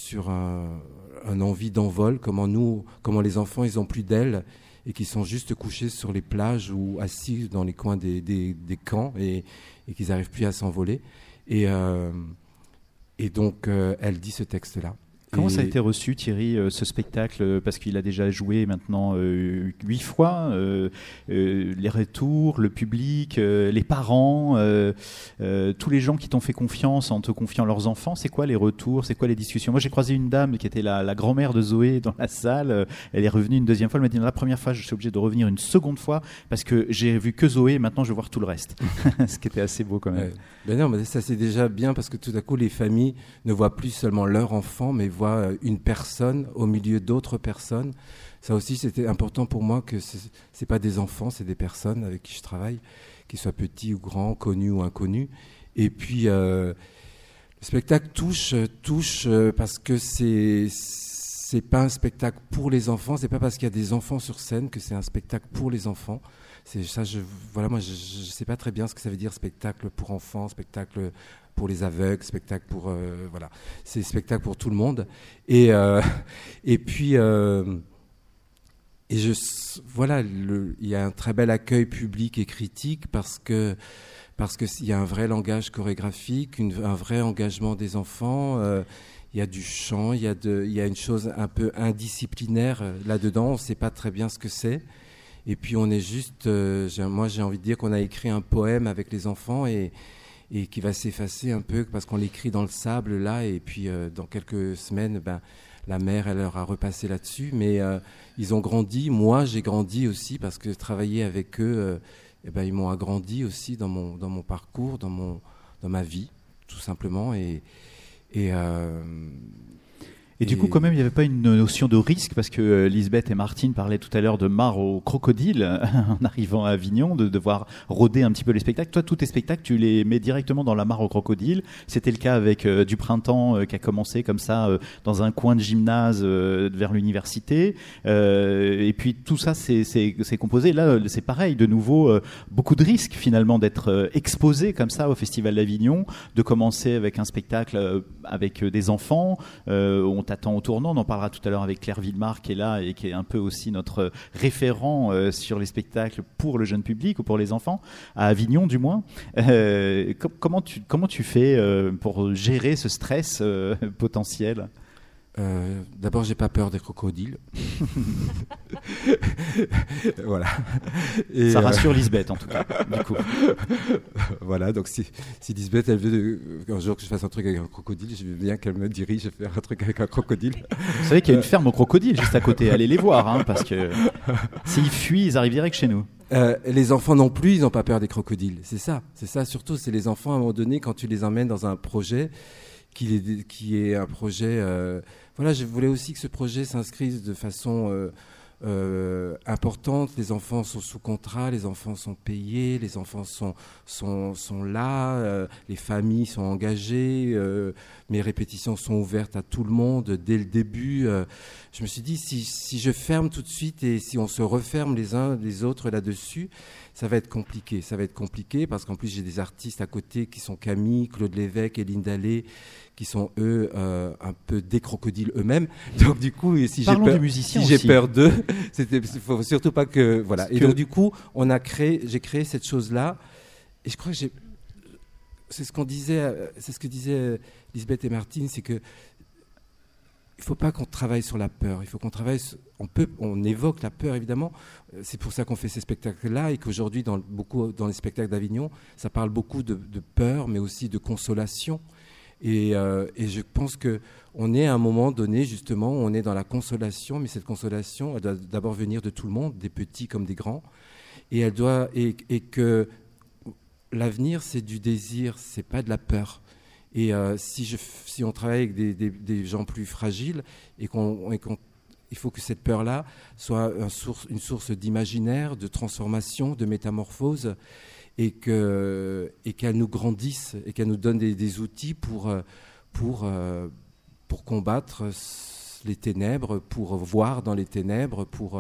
envie d'envol, comment les enfants, ils n'ont plus d'ailes et qui sont juste couchés sur les plages ou assis dans les coins des camps et qu'ils n'arrivent plus à s'envoler. Et donc, elle dit ce texte-là.
Comment ça a été reçu, Thierry, ce spectacle ? Parce qu'il a déjà joué maintenant 8 fois. Les retours, le public, les parents, tous les gens qui t'ont fait confiance en te confiant leurs enfants. C'est quoi les retours ? C'est quoi les discussions ? Moi, j'ai croisé une dame qui était la grand-mère de Zoé dans la salle. Elle est revenue une deuxième fois. Elle m'a dit, la première fois, je suis obligé de revenir une seconde fois parce que j'ai vu que Zoé. Maintenant, je vais voir tout le reste. Ce qui était assez beau quand même.
Non, mais ça, c'est déjà bien parce que tout à coup, les familles ne voient plus seulement leur enfant, mais voient une personne au milieu d'autres personnes. Ça aussi, c'était important pour moi que c'est pas des enfants, c'est des personnes avec qui je travaille, qu'ils soient petits ou grands, connus ou inconnus. Et puis, le spectacle touche parce que c'est pas un spectacle pour les enfants. C'est pas parce qu'il y a des enfants sur scène que c'est un spectacle pour les enfants. C'est ça. Moi, je sais pas très bien ce que ça veut dire spectacle pour enfants, spectacle pour les aveugles, spectacle pour voilà, c'est spectacle pour tout le monde. Et puis voilà, il y a un très bel accueil public et critique parce que il y a un vrai langage chorégraphique, un vrai engagement des enfants. Il y a du chant, il y a une chose un peu indisciplinaire là-dedans. On ne sait pas très bien ce que c'est. Et puis on est juste, moi j'ai envie de dire qu'on a écrit un poème avec les enfants et qui va s'effacer un peu parce qu'on l'écrit dans le sable là, et puis dans quelques semaines, la mère elle leur a repassé là-dessus, mais ils ont grandi, moi j'ai grandi aussi parce que travailler avec eux, ils m'ont agrandi aussi dans mon parcours, dans ma vie, tout simplement,
Et du coup, quand même, il n'y avait pas une notion de risque, parce que Lisbeth et Martine parlaient tout à l'heure de mare au crocodile en arrivant à Avignon, de devoir rôder un petit peu les spectacles. Toi, tous tes spectacles, tu les mets directement dans la mare au crocodile. C'était le cas avec Du Printemps, qui a commencé comme ça, dans un coin de gymnase vers l'université. Et puis tout ça, c'est composé. Là, c'est pareil, de nouveau, beaucoup de risques finalement d'être exposé comme ça au Festival d'Avignon, de commencer avec un spectacle avec des enfants. On t'attend au tournant, on en parlera tout à l'heure avec Claire Villemar qui est là et qui est un peu aussi notre référent sur les spectacles pour le jeune public ou pour les enfants, à Avignon du moins. Comment tu fais pour gérer ce stress potentiel ?
D'abord, j'ai pas peur des crocodiles. Voilà. Et
ça rassure Lisbeth en tout cas. Du coup.
Voilà. Donc si Lisbeth elle veut un jour que je fasse un truc avec un crocodile, je veux bien qu'elle me dirige faire un truc avec un crocodile.
Vous savez qu'il y a une ferme aux crocodiles juste à côté. Allez les voir, parce que s'ils fuient, ils arrivent direct chez nous.
Les enfants non plus, ils n'ont pas peur des crocodiles. C'est ça surtout. C'est les enfants à un moment donné quand tu les emmènes dans un projet qui est un projet. Voilà, je voulais aussi que ce projet s'inscrive de façon importante. Les enfants sont sous contrat, les enfants sont payés, les enfants sont là, les familles sont engagées, mes répétitions sont ouvertes à tout le monde dès le début. Je me suis dit, si je ferme tout de suite et si on se referme les uns les autres là-dessus, ça va être compliqué. Ça va être compliqué parce qu'en plus, j'ai des artistes à côté qui sont Camille, Claude Lévesque et Linda Lay, qui sont eux un peu des crocodiles eux-mêmes. Donc du coup, si j'ai peur d'eux, il faut surtout pas que voilà. Et donc du coup, j'ai créé cette chose-là. Et je crois que c'est ce que disaient Lisbeth et Martine, c'est que il faut pas qu'on travaille sur la peur. Il faut qu'on travaille. On évoque la peur évidemment. C'est pour ça qu'on fait ces spectacles-là et qu'aujourd'hui, dans les spectacles d'Avignon, ça parle beaucoup de peur, mais aussi de consolation. Et je pense qu'on est à un moment donné, justement, on est dans la consolation, mais cette consolation, elle doit d'abord venir de tout le monde, des petits comme des grands, et que l'avenir, c'est du désir, c'est pas de la peur. Et si on travaille avec des gens plus fragiles, il faut que cette peur-là soit une source d'imaginaire, de transformation, de métamorphose. et qu'elles nous grandissent et qu'elles nous donnent des outils pour combattre les ténèbres, pour voir dans les ténèbres, pour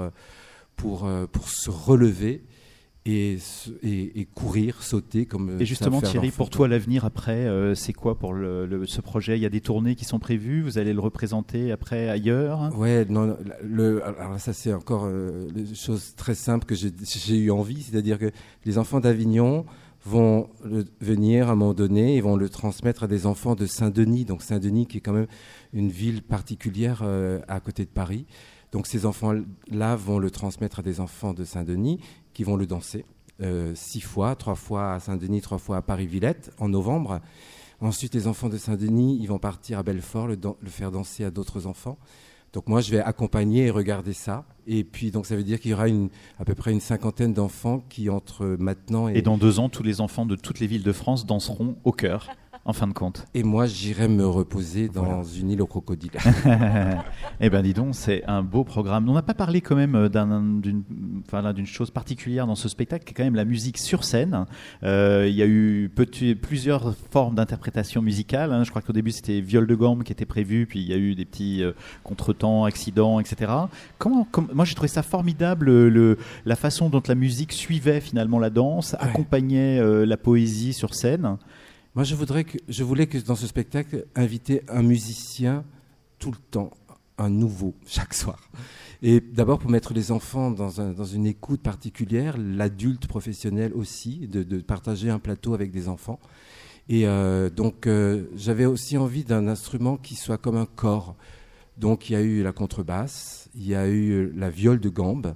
se relever et courir, sauter comme.
Et justement, Thierry, pour toi, l'avenir après, c'est quoi pour ce projet ? Il y a des tournées qui sont prévues. Vous allez le représenter après ailleurs ?
Ouais, non. Alors ça, c'est encore une chose très simple que j'ai eu envie, c'est-à-dire que les enfants d'Avignon vont venir à un moment donné et vont le transmettre à des enfants de Saint-Denis. Donc Saint-Denis, qui est quand même une ville particulière à côté de Paris. Donc ces enfants-là vont le transmettre à des enfants de Saint-Denis qui vont le danser 6 fois, 3 fois à Saint-Denis, 3 fois à Paris-Villette en novembre. Ensuite, les enfants de Saint-Denis, ils vont partir à Belfort, le faire danser à d'autres enfants. Donc moi, je vais accompagner et regarder ça. Et puis, donc, ça veut dire qu'il y aura à peu près une 50aine d'enfants qui, entre maintenant et...
Et dans 2 ans, tous les enfants de toutes les villes de France danseront au chœur, en fin de compte.
Et moi, j'irai me reposer dans une île aux crocodiles.
Eh bien, dis donc, c'est un beau programme. On n'a pas parlé quand même d'une chose particulière dans ce spectacle, qui est quand même la musique sur scène. Il y a eu plusieurs formes d'interprétation musicale. Je crois qu'au début, c'était viol de gambe qui était prévu, puis il y a eu des petits contretemps, accidents, etc. Moi, j'ai trouvé ça formidable, la façon dont la musique suivait finalement la danse, accompagnait la poésie sur scène.
Moi, je voulais que dans ce spectacle, inviter un musicien tout le temps, un nouveau, chaque soir. Et d'abord pour mettre les enfants dans une écoute particulière, l'adulte professionnel aussi, de partager un plateau avec des enfants. Et donc, j'avais aussi envie d'un instrument qui soit comme un corps. Donc, il y a eu la contrebasse, il y a eu la viole de gambe,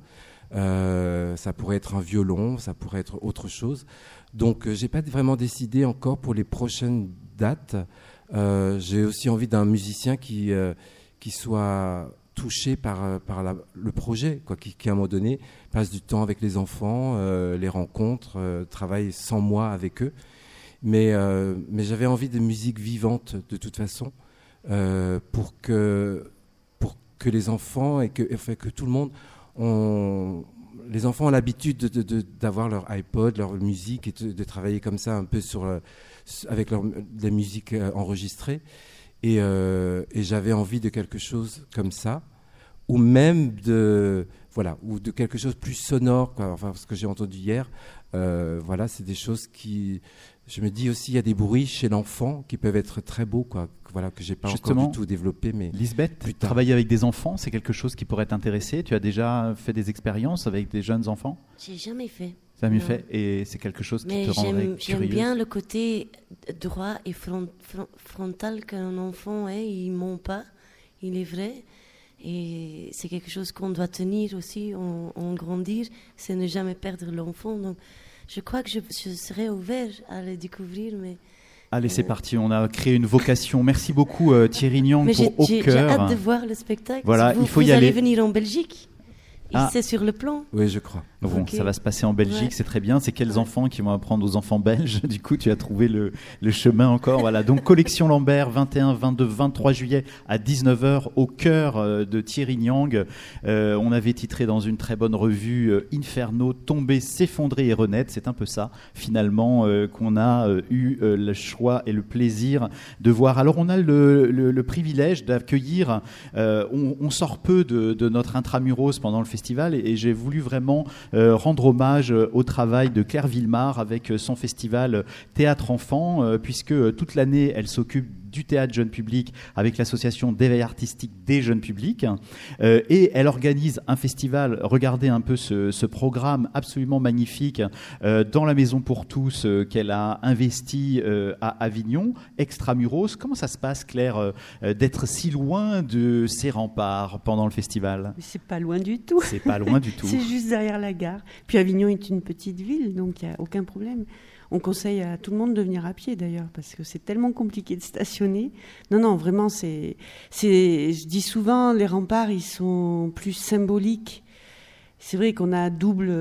ça pourrait être un violon, ça pourrait être autre chose. Donc, j'ai pas vraiment décidé encore pour les prochaines dates. J'ai aussi envie d'un musicien qui soit touché par le projet, quoi, qui à un moment donné passe du temps avec les enfants, les rencontre, travaille sans moi avec eux. Mais j'avais envie de musique vivante de toute façon, pour que les enfants et que tout le monde les enfants ont l'habitude d'avoir leur iPod, leur musique et de travailler comme ça un peu avec la musique enregistrée. Et j'avais envie de quelque chose comme ça, ou même de quelque chose plus sonore, quoi. Enfin, ce que j'ai entendu hier, c'est des choses qui... Je me dis aussi, il y a des bruits chez l'enfant qui peuvent être très beaux, quoi. Voilà, que j'ai pas encore du tout développé. Mais
Lisbeth, travailler avec des enfants, c'est quelque chose qui pourrait t'intéresser. Tu as déjà fait des expériences avec des jeunes enfants ?
J'ai jamais fait.
Jamais fait, et c'est quelque chose qui te rendrait curieuse.
J'aime bien le côté droit et frontal qu'un enfant est. Il ment pas, il est vrai. Et c'est quelque chose qu'on doit tenir aussi, en grandir, c'est ne jamais perdre l'enfant. Donc, je crois que je serais ouvert à le découvrir, mais...
Allez, c'est parti, on a créé une vocation. Merci beaucoup Thierry Niang pour Au Cœur.
J'ai hâte de voir le spectacle.
Voilà, il faut y aller.
Vous allez venir en Belgique ? C'est sur le plan ?
Oui, je crois.
Bon, ça va se passer en Belgique, c'est très bien. C'est quels enfants qui vont apprendre aux enfants belges ? Du coup, tu as trouvé le chemin encore. Voilà. Donc, Collection Lambert, 21, 22, 23 juillet à 19h, au cœur de Thierry Niang. On avait titré dans une très bonne revue Inferno, tomber, s'effondrer et renaître. C'est un peu ça, finalement, qu'on a eu le choix et le plaisir de voir. Alors, on a le privilège d'accueillir. On sort peu de notre intramuros pendant le festival et j'ai voulu vraiment rendre hommage au travail de Claire Villemar avec son festival Théâtre Enfant, puisque toute l'année, elle s'occupe du théâtre jeune public avec l'association d'éveil artistique des jeunes publics, et elle organise un festival. Regardez un peu ce programme absolument magnifique dans la Maison pour tous qu'elle a investi à Avignon, extramuros. Comment ça se passe, Claire, d'être si loin de ces remparts pendant le festival ?
C'est pas loin du tout.
C'est pas loin du tout.
C'est juste derrière la gare. Puis Avignon est une petite ville, donc il n'y a aucun problème. On conseille à tout le monde de venir à pied d'ailleurs, parce que c'est tellement compliqué de stationner. Non, vraiment, je dis souvent, les remparts, ils sont plus symboliques. C'est vrai qu'on a double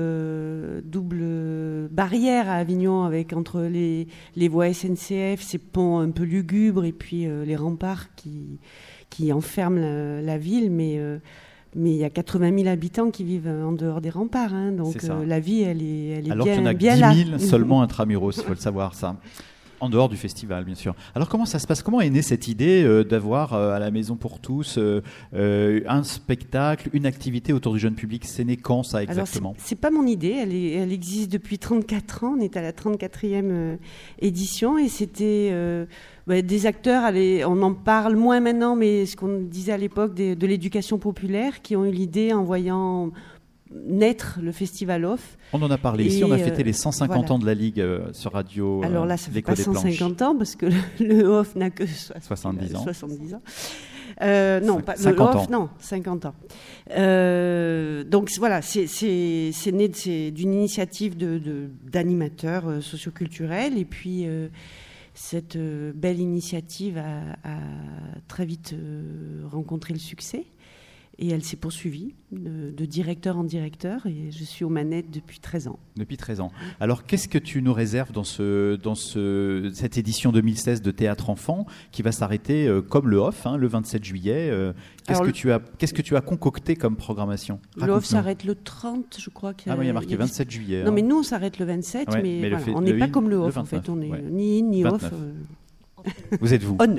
barrière à Avignon, avec entre les voies SNCF, ces ponts un peu lugubres, et puis les remparts qui enferment la ville. Mais Mais il y a 80 000 habitants qui vivent en dehors des remparts, hein, donc la vie, elle est
alors
bien,
qu'il y en a
bien
10
là.
000 seulement intramuros, il faut le savoir, ça. En dehors du festival, bien sûr. Alors, comment ça se passe ? Comment est née cette idée d'avoir à la Maison pour tous un spectacle, une activité autour du jeune public ? C'est né quand, ça, exactement ?
Alors, c'est pas mon idée. Elle existe depuis 34 ans. On est à la 34e édition. Et c'était des acteurs, on en parle moins maintenant, mais ce qu'on disait à l'époque de l'éducation populaire, qui ont eu l'idée en voyant naître le Festival Off.
On en a parlé ici, on a fêté les 150 ans de la Ligue sur radio.
Alors là, ça fait pas 150 ans parce que le Off n'a que 70 ans. Non, pas 50 le Off, ans. Non, 50 ans. Donc voilà, c'est né d'une initiative d'animateurs socioculturels et puis cette belle initiative a très vite rencontré le succès. Et elle s'est poursuivie de directeur en directeur et je suis aux manettes depuis 13 ans. Depuis 13 ans.
Alors, qu'est-ce que tu nous réserves dans cette édition 2016 de Théâtre Enfant qui va s'arrêter comme le Off, le 27 juillet Qu'est-ce que tu as concocté comme programmation ?
Le Off s'arrête le 30, je crois.
Il y a marqué 27 juillet.
Non, mais nous, on s'arrête le 27, mais voilà, on n'est pas comme le Off, en fait. On n'est ni in, ni 29. Off.
Vous êtes vous ?
On.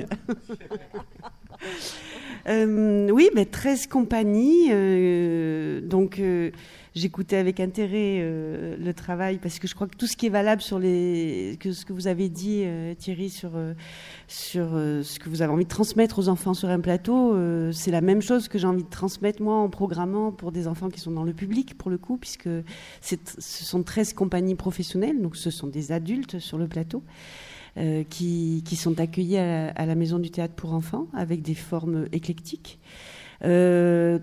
Oui, 13 compagnies. Donc, j'écoutais avec intérêt le travail parce que je crois que tout ce qui est valable sur ce que vous avez dit, Thierry, sur ce que vous avez envie de transmettre aux enfants sur un plateau, c'est la même chose que j'ai envie de transmettre moi en programmant pour des enfants qui sont dans le public, pour le coup, puisque ce sont 13 compagnies professionnelles, donc ce sont des adultes sur le plateau. Qui sont accueillis à la Maison du Théâtre pour enfants avec des formes éclectiques. On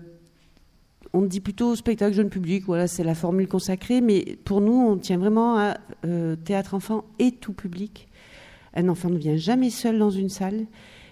dit plutôt spectacle jeune public, voilà, c'est la formule consacrée, mais pour nous, on tient vraiment à théâtre enfant et tout public. Un enfant ne vient jamais seul dans une salle.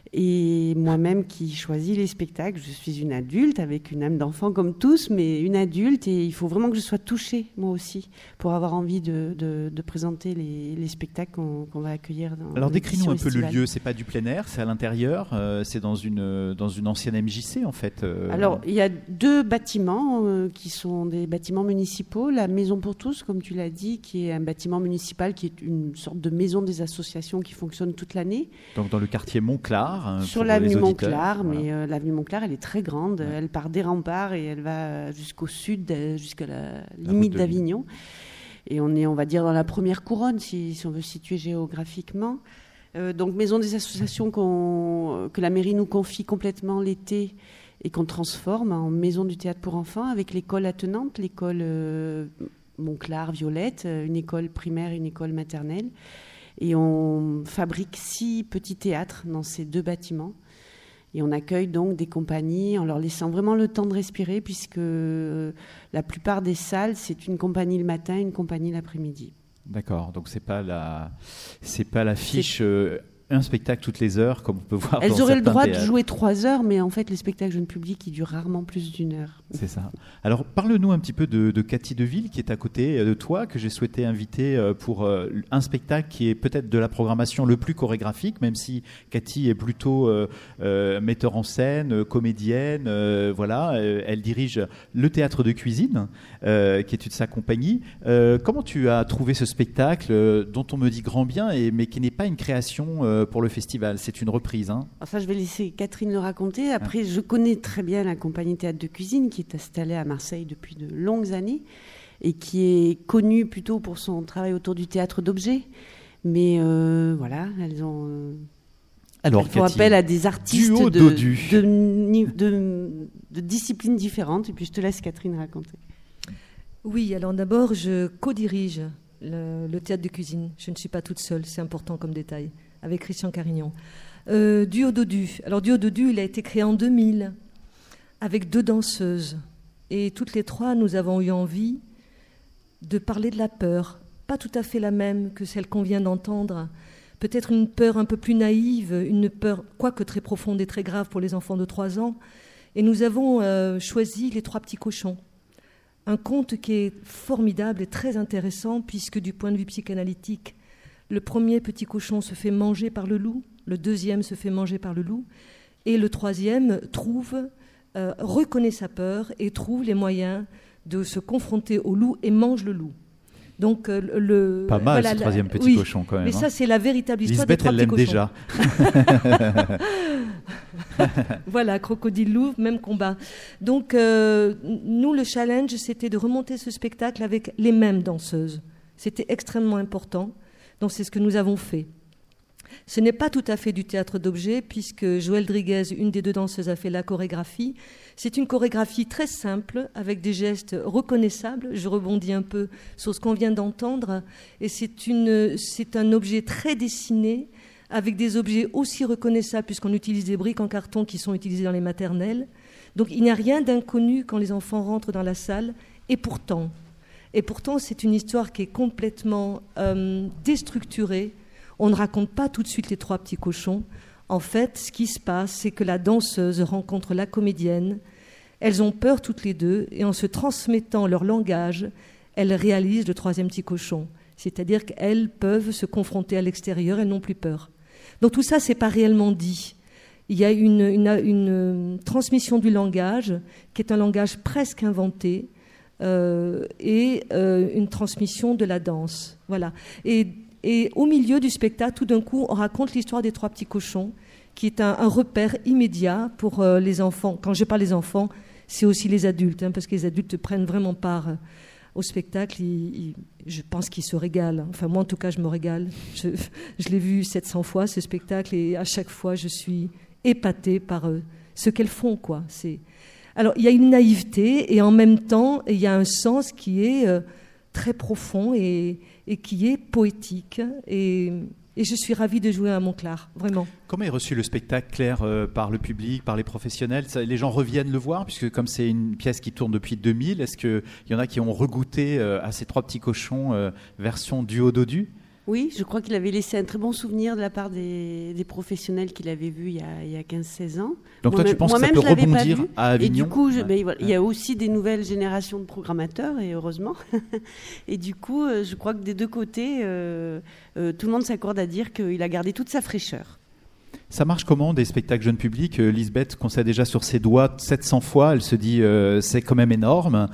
Et moi-même qui choisis les spectacles, je suis une adulte avec une âme d'enfant comme tous, mais une adulte, et il faut vraiment que je sois touchée, moi aussi, pour avoir envie de présenter les spectacles qu'on va accueillir dans
Alors décris-nous un peu
estivale.
Le lieu, c'est pas du plein air, c'est à l'intérieur, c'est dans une ancienne MJC en fait.
Alors il y a 2 bâtiments qui sont des bâtiments municipaux, la Maison pour tous, comme tu l'as dit, qui est un bâtiment municipal, qui est une sorte de maison des associations qui fonctionne toute l'année.
Donc dans le quartier Montclar.
Sur l'avenue Montclar, voilà. Mais l'avenue Montclar, elle est très grande. Ouais. Elle part des remparts et elle va jusqu'au sud, jusqu'à la limite d'Avignon. Et on va dire, dans la première couronne, si on veut situer géographiquement. Donc, maison des associations que la mairie nous confie complètement l'été et qu'on transforme en maison du théâtre pour enfants avec l'école attenante, l'école Montclar, Violette, une école primaire et une école maternelle. Et on fabrique 6 petits théâtres dans ces 2 bâtiments. Et on accueille donc des compagnies en leur laissant vraiment le temps de respirer, puisque la plupart des salles, c'est une compagnie le matin, une compagnie l'après-midi.
D'accord, donc c'est pas la fiche un spectacle toutes les heures, comme on peut voir.
Elles auraient le droit de jouer 3 heures, mais en fait, les spectacles jeunes publics, ils durent rarement plus d'1 heure.
C'est ça. Alors, parle-nous un petit peu de Cathy Deville, qui est à côté de toi, que j'ai souhaité inviter pour un spectacle qui est peut-être de la programmation le plus chorégraphique, même si Cathy est plutôt metteur en scène, comédienne, voilà. Elle dirige le théâtre de cuisine, qui est une de sa compagnie. Comment tu as trouvé ce spectacle, dont on me dit grand bien, mais qui n'est pas une création pour le festival, c'est une reprise. Hein.
Enfin, je vais laisser Catherine le raconter. Après, je connais très bien la compagnie Théâtre de Cuisine qui est installée à Marseille depuis de longues années et qui est connue plutôt pour son travail autour du théâtre d'objets. Mais voilà, elles ont...
Alors,
font appel à des artistes de disciplines différentes. Et puis, je te laisse Catherine raconter.
Oui, alors d'abord, je co-dirige le théâtre de cuisine. Je ne suis pas toute seule, c'est important comme détail, avec Christian Carignan. Duo Dodu. Alors, Duo Dodu, il a été créé en 2000 avec 2 danseuses. Et toutes les 3, nous avons eu envie de parler de la peur. Pas tout à fait la même que celle qu'on vient d'entendre. Peut-être une peur un peu plus naïve, une peur, quoique très profonde et très grave pour les enfants de 3 ans. Et nous avons choisi Les 3 petits cochons. Un conte qui est formidable et très intéressant, puisque du point de vue psychanalytique, le premier petit cochon se fait manger par le loup, le deuxième se fait manger par le loup, et le troisième trouve reconnaît sa peur et trouve les moyens de se confronter au loup et mange le loup. Donc,
pas mal, ce troisième petit cochon quand même.
Mais ça, c'est la véritable histoire
Lisbeth,
des trois petits cochons.
déjà.
Voilà, crocodile loup, même combat. Donc, nous, le challenge, c'était de remonter ce spectacle avec les mêmes danseuses. C'était extrêmement important. Donc, c'est ce que nous avons fait. Ce n'est pas tout à fait du théâtre d'objets, puisque Joëlle Driguez, une des deux danseuses, a fait la chorégraphie. C'est une chorégraphie très simple, avec des gestes reconnaissables. Je rebondis un peu sur ce qu'on vient d'entendre. Et c'est un objet très dessiné, avec des objets aussi reconnaissables, puisqu'on utilise des briques en carton qui sont utilisées dans les maternelles. Donc il n'y a rien d'inconnu quand les enfants rentrent dans la salle. Et pourtant, c'est une histoire qui est complètement déstructurée. On ne raconte pas tout de suite les trois petits cochons. En fait, ce qui se passe, c'est que la danseuse rencontre la comédienne. Elles ont peur toutes les deux et en se transmettant leur langage, elles réalisent le troisième petit cochon. C'est-à-dire qu'elles peuvent se confronter à l'extérieur, elles n'ont plus peur. Donc tout ça, c'est pas réellement dit. Il y a une transmission du langage qui est un langage presque inventé et une transmission de la danse. Voilà. Et au milieu du spectacle, tout d'un coup, on raconte l'histoire des trois petits cochons, qui est un repère immédiat pour les enfants. Quand je parle des enfants, c'est aussi les adultes, parce que les adultes prennent vraiment part au spectacle. Je pense qu'ils se régalent. Enfin, moi, en tout cas, je me régale. Je l'ai vu 700 fois, ce spectacle, et à chaque fois, je suis épatée par ce qu'elles font, quoi. Alors, il y a une naïveté, et en même temps, il y a un sens qui est très profond et qui est poétique. Et je suis ravie de jouer à Montclar, vraiment.
Comment est reçu le spectacle, Claire, par le public, par les professionnels ? Les gens reviennent le voir, puisque comme c'est une pièce qui tourne depuis 2000, est-ce qu'il y en a qui ont regoûté à ces trois petits cochons version duo dodu ?
Oui, je crois qu'il avait laissé un très bon souvenir de la part des professionnels qu'il avait vus il y a 15-16 ans.
Donc toi, tu penses que ça peut rebondir à Avignon ?
Et du coup, il y a aussi des nouvelles générations de programmateurs, et heureusement. Et du coup, je crois que des deux côtés, tout le monde s'accorde à dire qu'il a gardé toute sa fraîcheur.
Ça marche comment, des spectacles jeunes publics ? Lisbeth conseille déjà sur ses doigts 700 fois, elle se dit c'est quand même énorme.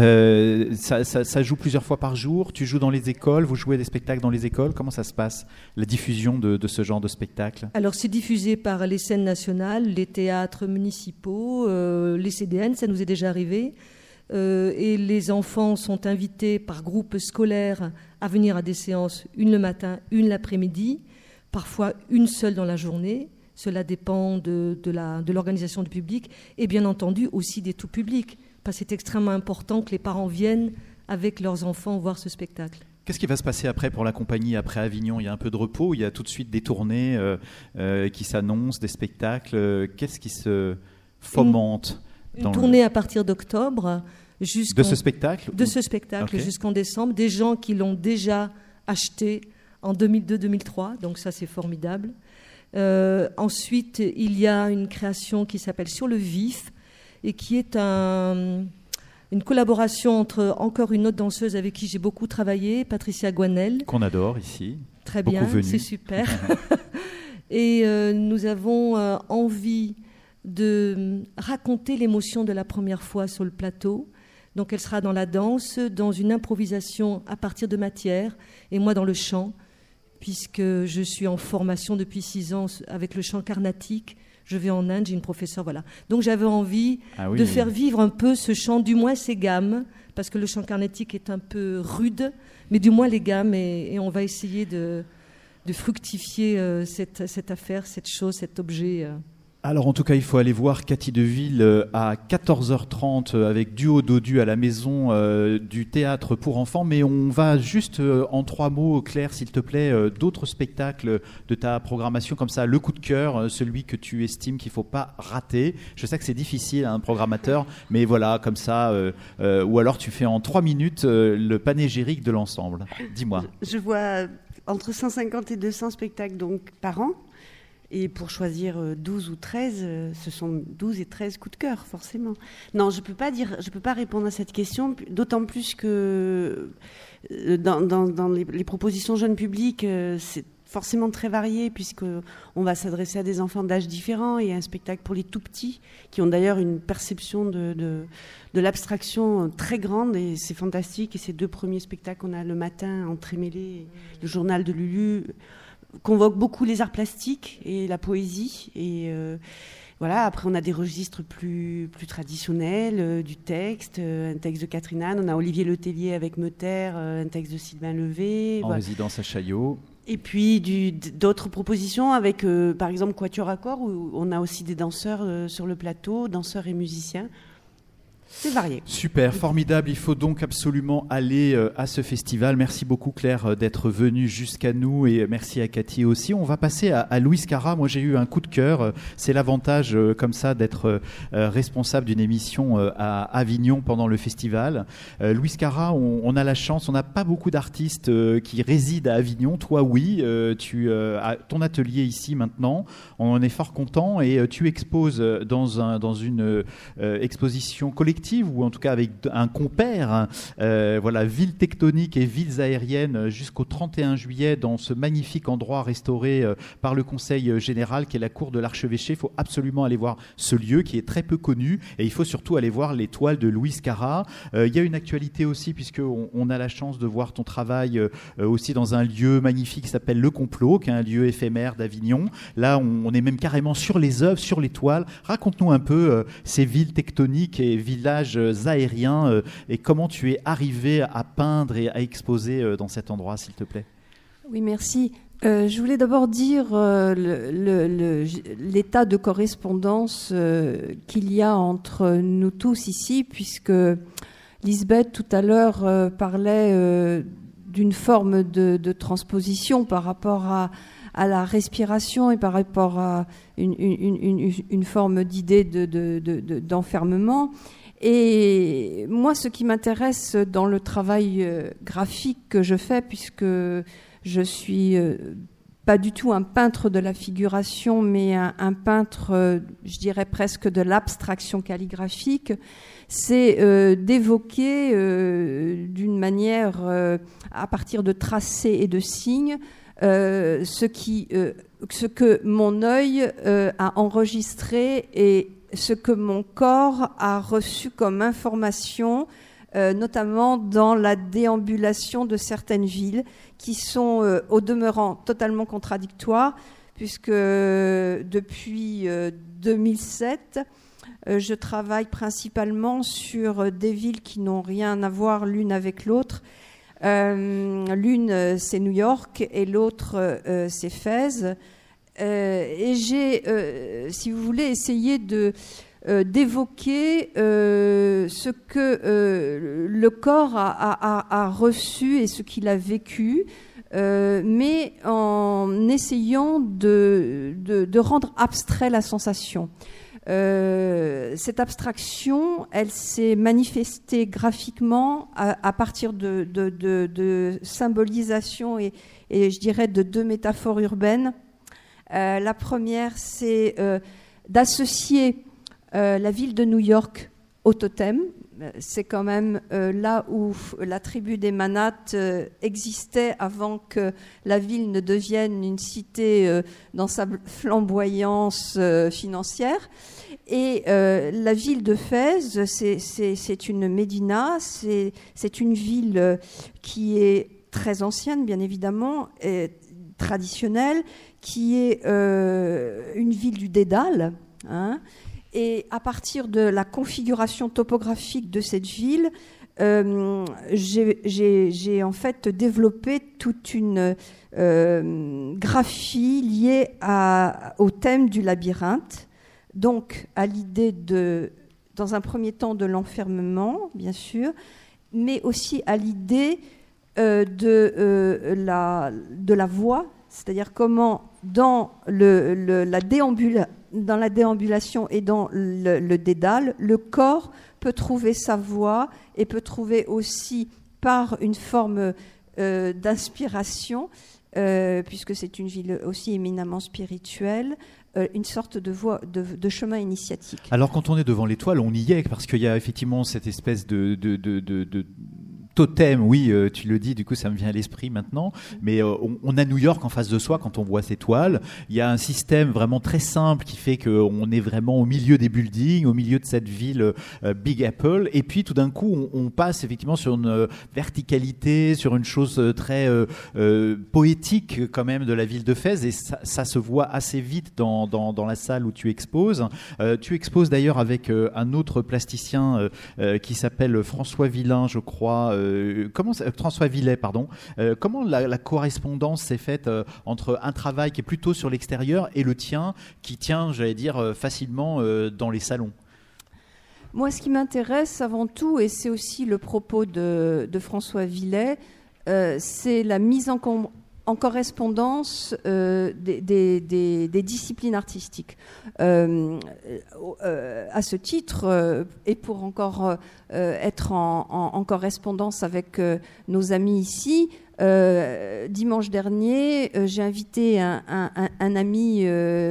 Ça joue plusieurs fois par jour, tu joues dans les écoles, vous jouez des spectacles dans les écoles, comment ça se passe, la diffusion de ce genre de spectacle ?
Alors c'est diffusé par les scènes nationales, les théâtres municipaux, les CDN, ça nous est déjà arrivé. Et les enfants sont invités par groupe scolaire à venir à des séances, une le matin, une l'après-midi, parfois une seule dans la journée. Cela dépend de l'organisation du public et bien entendu aussi des tout publics, parce que c'est extrêmement important que les parents viennent avec leurs enfants voir ce spectacle.
Qu'est-ce qui va se passer après pour la compagnie, après Avignon ? Il y a un peu de repos, il y a tout de suite des tournées qui s'annoncent, des spectacles. Qu'est-ce qui se fomente
Une tournée à partir d'octobre.
De ce spectacle ?
De ce spectacle, okay. Jusqu'en décembre. Des gens qui l'ont déjà acheté en 2002-2003, donc ça c'est formidable. Ensuite, il y a une création qui s'appelle Sur le vif et qui est une collaboration entre encore une autre danseuse avec qui j'ai beaucoup travaillé, Patricia Guanel.
Qu'on adore ici.
Très bien, c'est super. Et nous avons envie de raconter l'émotion de la première fois sur le plateau. Donc elle sera dans la danse, dans une improvisation à partir de matière, et moi dans le chant, puisque je suis en formation depuis 6 ans avec le chant carnatique. Je vais en Inde, j'ai une professeure, voilà. Donc j'avais envie de faire vivre un peu ce chant, du moins ses gammes, parce que le chant carnatique est un peu rude, mais du moins les gammes, et on va essayer de fructifier cette affaire, cette chose, cet objet.
Alors en tout cas, il faut aller voir Cathy Deville à 14h30 avec Duo Dodu à la maison du théâtre pour enfants. Mais on va juste en 3 mots, Claire, s'il te plaît, d'autres spectacles de ta programmation comme ça, le coup de cœur, celui que tu estimes qu'il ne faut pas rater. Je sais que c'est difficile, un programmateur, mais voilà, comme ça, ou alors tu fais en 3 minutes le panégyrique de l'ensemble. Dis-moi.
Je vois entre 150 et 200 spectacles donc, par an. Et pour choisir 12 ou 13, ce sont 12 et 13 coups de cœur, forcément. Non, je peux pas répondre à cette question, d'autant plus que dans les propositions jeunes publics, forcément très varié, puisqu'on va s'adresser à des enfants d'âge différents. Il y a un spectacle pour les tout petits, qui ont d'ailleurs une perception de l'abstraction très grande, et c'est fantastique. Et ces 2 premiers spectacles qu'on a le matin, Entremêlés, le journal de Lulu, convoquent beaucoup les arts plastiques et la poésie. Et voilà, après on a des registres plus traditionnels, du texte, un texte de Catherine Anne, on a Olivier Letellier avec Meuter, un texte de Sylvain Levé.
En résidence à Chaillot.
Et puis d'autres propositions avec, par exemple, Quatuor à corps, où on a aussi des danseurs sur le plateau, danseurs et musiciens. C'est varié.
Super, formidable. Il faut donc absolument aller à ce festival. Merci beaucoup Claire d'être venue jusqu'à nous, et merci à Cathy aussi. On va passer à Louise Carra. Moi j'ai eu un coup de cœur. C'est l'avantage comme ça d'être responsable d'une émission à Avignon pendant le festival. Louise Carra, on a la chance, on n'a pas beaucoup d'artistes qui résident à Avignon. Toi oui, tu as ton atelier ici maintenant. On en est fort content, et tu exposes dans une exposition collective, ou en tout cas avec un compère, voilà, villes tectoniques et villes aériennes, jusqu'au 31 juillet dans ce magnifique endroit restauré par le Conseil général qui est la cour de l'Archevêché. Il faut absolument aller voir ce lieu qui est très peu connu, et il faut surtout aller voir les toiles de Louise Carra. Il y a une actualité aussi, puisqu'on a la chance de voir ton travail aussi dans un lieu magnifique qui s'appelle Le Complot, qui est un lieu éphémère d'Avignon. Là on est même carrément sur les œuvres, sur les toiles. Raconte-nous un peu ces villes tectoniques et villages aériens, et comment tu es arrivé à peindre et à exposer dans cet endroit, s'il te plaît.
Oui, merci. Je voulais d'abord dire l'état de correspondance qu'il y a entre nous tous ici, puisque Lisbeth tout à l'heure parlait d'une forme de transposition par rapport à la respiration et par rapport à une forme d'idée d'enfermement. Et moi, ce qui m'intéresse dans le travail graphique que je fais, puisque je suis pas du tout un peintre de la figuration, mais un peintre, je dirais presque de l'abstraction calligraphique, c'est d'évoquer d'une manière, à partir de tracés et de signes, ce que mon œil a enregistré et ce que mon corps a reçu comme information, notamment dans la déambulation de certaines villes qui sont au demeurant totalement contradictoires, puisque depuis 2007, je travaille principalement sur des villes qui n'ont rien à voir l'une avec l'autre. L'une, c'est New York, et l'autre, c'est Fès. Et j'ai, si vous voulez, essayé d'évoquer ce que le corps a reçu et ce qu'il a vécu, mais en essayant de rendre abstrait la sensation. Cette abstraction, elle s'est manifestée graphiquement à partir de symbolisation et je dirais de 2 métaphores urbaines. La première, c'est d'associer la ville de New York au totem. C'est quand même là où la tribu des Manates existait avant que la ville ne devienne une cité dans sa flamboyance financière. Et la ville de Fès, c'est une médina, c'est une ville qui est très ancienne, bien évidemment, et traditionnelle, qui est une ville du Dédale, hein. Et à partir de la configuration topographique de cette ville, j'ai en fait développé toute une graphie liée au thème du labyrinthe, donc à l'idée dans un premier temps de l'enfermement, bien sûr, mais aussi à l'idée de la voie, c'est-à-dire comment dans la déambulation et dans le dédale, le corps peut trouver sa voie et peut trouver aussi par une forme d'inspiration, puisque c'est une ville aussi éminemment spirituelle, une sorte de voie, de chemin initiatique.
Alors quand on est devant l'étoile, on y est, parce qu'il y a effectivement cette espèce de totem, oui, tu le dis, du coup ça me vient à l'esprit maintenant, mais on a New York en face de soi quand on voit ces toiles. Il y a un système vraiment très simple qui fait qu'on est vraiment au milieu des buildings, au milieu de cette ville Big Apple, et puis tout d'un coup on passe effectivement sur une verticalité, sur une chose très poétique quand même de la ville de Fès, et ça se voit assez vite dans la salle où tu exposes. Tu exposes d'ailleurs avec un autre plasticien qui s'appelle François Villain, je crois. François Villet, pardon. Comment la correspondance s'est faite entre un travail qui est plutôt sur l'extérieur et le tien, qui tient, j'allais dire, facilement dans les salons?
Moi, ce qui m'intéresse avant tout, et c'est aussi le propos de François Villet, c'est la mise en correspondance des disciplines artistiques. À ce titre, et pour encore être en correspondance avec nos amis ici, dimanche dernier, j'ai invité un ami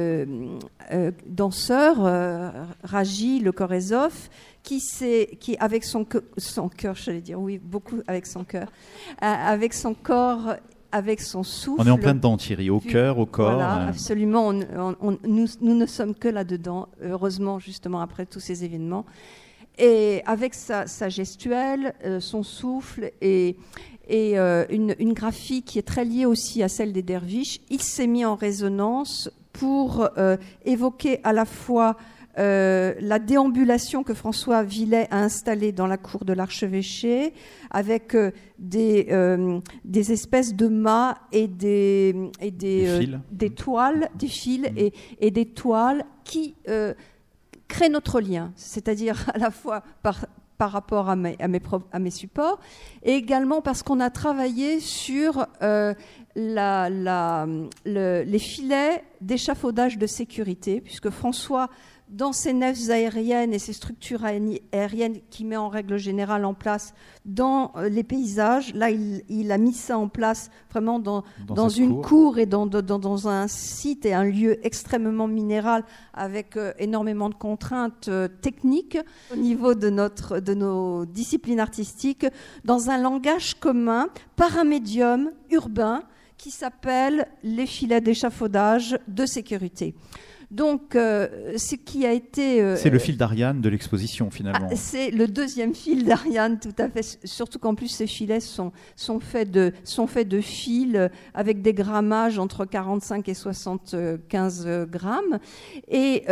danseur, Raji Le Korezov, qui avec son cœur, j'allais dire, oui, beaucoup avec son cœur, avec son corps, avec son souffle.
On est en plein dedans, Thierry, au cœur, au corps.
Voilà, absolument. Nous ne sommes que là-dedans, heureusement, justement, après tous ces événements. Et avec sa gestuelle, son souffle et une graphie qui est très liée aussi à celle des derviches, il s'est mis en résonance pour évoquer à la fois la déambulation que François Villet a installée dans la cour de l'archevêché, avec des espèces de mâts et des toiles, des fils et des toiles qui créent notre lien, c'est-à-dire à la fois par rapport à mes supports, et également parce qu'on a travaillé sur les filets d'échafaudage de sécurité, puisque François, dans ses nefs aériennes et ses structures aériennes qu'il met en règle générale en place dans les paysages, là il a mis ça en place vraiment dans une cour et dans un site et un lieu extrêmement minéral, avec énormément de contraintes techniques au niveau de nos disciplines artistiques, dans un langage commun par un médium urbain qui s'appelle les filets d'échafaudage de sécurité. Donc, ce qui a été...
c'est le fil d'Ariane de l'exposition, finalement.
C'est le deuxième fil d'Ariane, tout à fait. Surtout qu'en plus, ces filets sont faits de fils avec des grammages entre 45 et 75 grammes. Et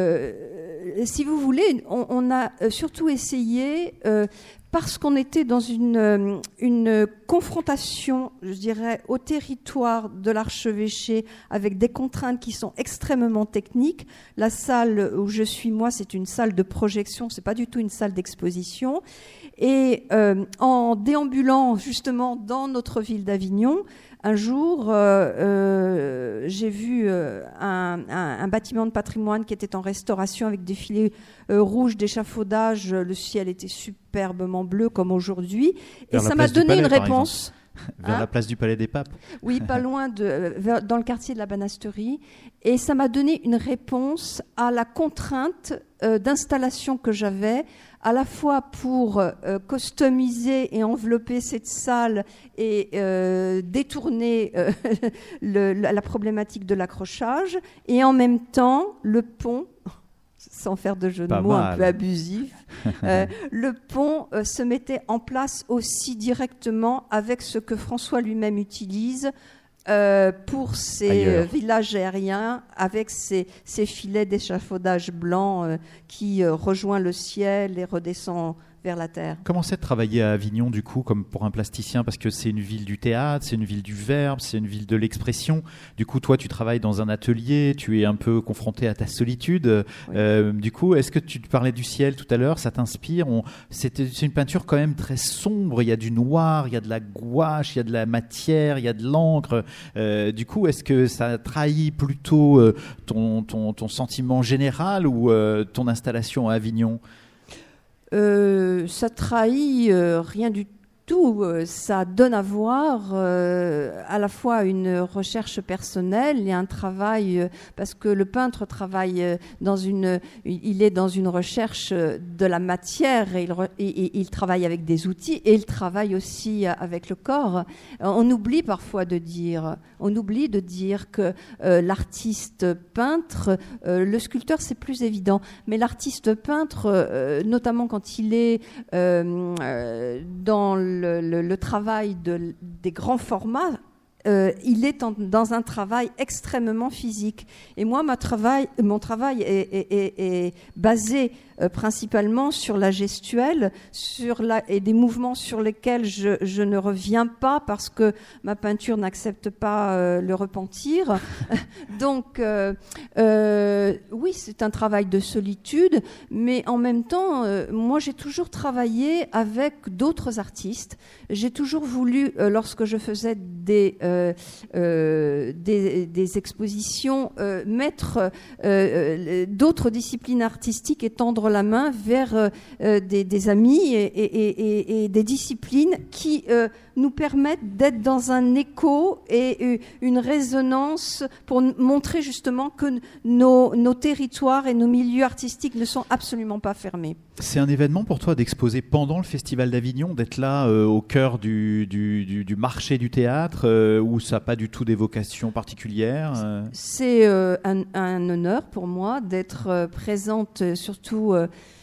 si vous voulez, on a surtout essayé... parce qu'on était dans une confrontation, je dirais, au territoire de l'archevêché, avec des contraintes qui sont extrêmement techniques. La salle où je suis, moi, c'est une salle de projection, c'est pas du tout une salle d'exposition. Et en déambulant justement dans notre ville d'Avignon, un jour, j'ai vu un bâtiment de patrimoine qui était en restauration avec des filets rouges d'échafaudage. Le ciel était superbement bleu comme aujourd'hui. Et ça m'a donné une réponse.
Vers la place du Palais des Papes.
Oui, pas loin, dans le quartier de la Banasterie. Et ça m'a donné une réponse à la contrainte d'installation que j'avais, à la fois pour customiser et envelopper cette salle et détourner la problématique de l'accrochage, et en même temps le pont, sans faire de jeu de mots un peu abusif, le pont se mettait en place aussi directement avec ce que François lui-même utilise pour ses villages aériens, avec ces filets d'échafaudage blanc qui rejoint le ciel et redescend vers la terre.
Comment c'est de travailler à Avignon, du coup, comme pour un plasticien, parce que c'est une ville du théâtre, c'est une ville du verbe, c'est une ville de l'expression. Du coup, toi, tu travailles dans un atelier, tu es un peu confronté à ta solitude. Oui. Du coup, est-ce que tu parlais du ciel tout à l'heure, ça t'inspire? C'est une peinture quand même très sombre, il y a du noir, il y a de la gouache, il y a de la matière, il y a de l'encre. Du coup, est-ce que ça trahit plutôt ton sentiment général ou ton installation à Avignon?
Ça trahit rien du surtout, ça donne à voir à la fois une recherche personnelle et un travail, parce que le peintre travaille il est dans une recherche de la matière et il travaille avec des outils et il travaille aussi avec le corps. On oublie parfois de dire que l'artiste peintre, le sculpteur c'est plus évident, mais l'artiste peintre, notamment quand il est dans le travail des grands formats, il est dans un travail extrêmement physique. Et moi, mon travail est basé principalement sur la gestuelle, et des mouvements sur lesquels je ne reviens pas parce que ma peinture n'accepte pas le repentir. Donc, oui, c'est un travail de solitude, mais en même temps, moi, j'ai toujours travaillé avec d'autres artistes. J'ai toujours voulu, lorsque je faisais des expositions, mettre d'autres disciplines artistiques et tendre la main vers des amis et des disciplines qui nous permettent d'être dans un écho et une résonance pour montrer justement que nos territoires et nos milieux artistiques ne sont absolument pas fermés.
C'est un événement pour toi d'exposer pendant le Festival d'Avignon, d'être là au cœur du marché du théâtre, où ça n'a pas du tout d'évocation particulière
C'est un honneur pour moi d'être présente, surtout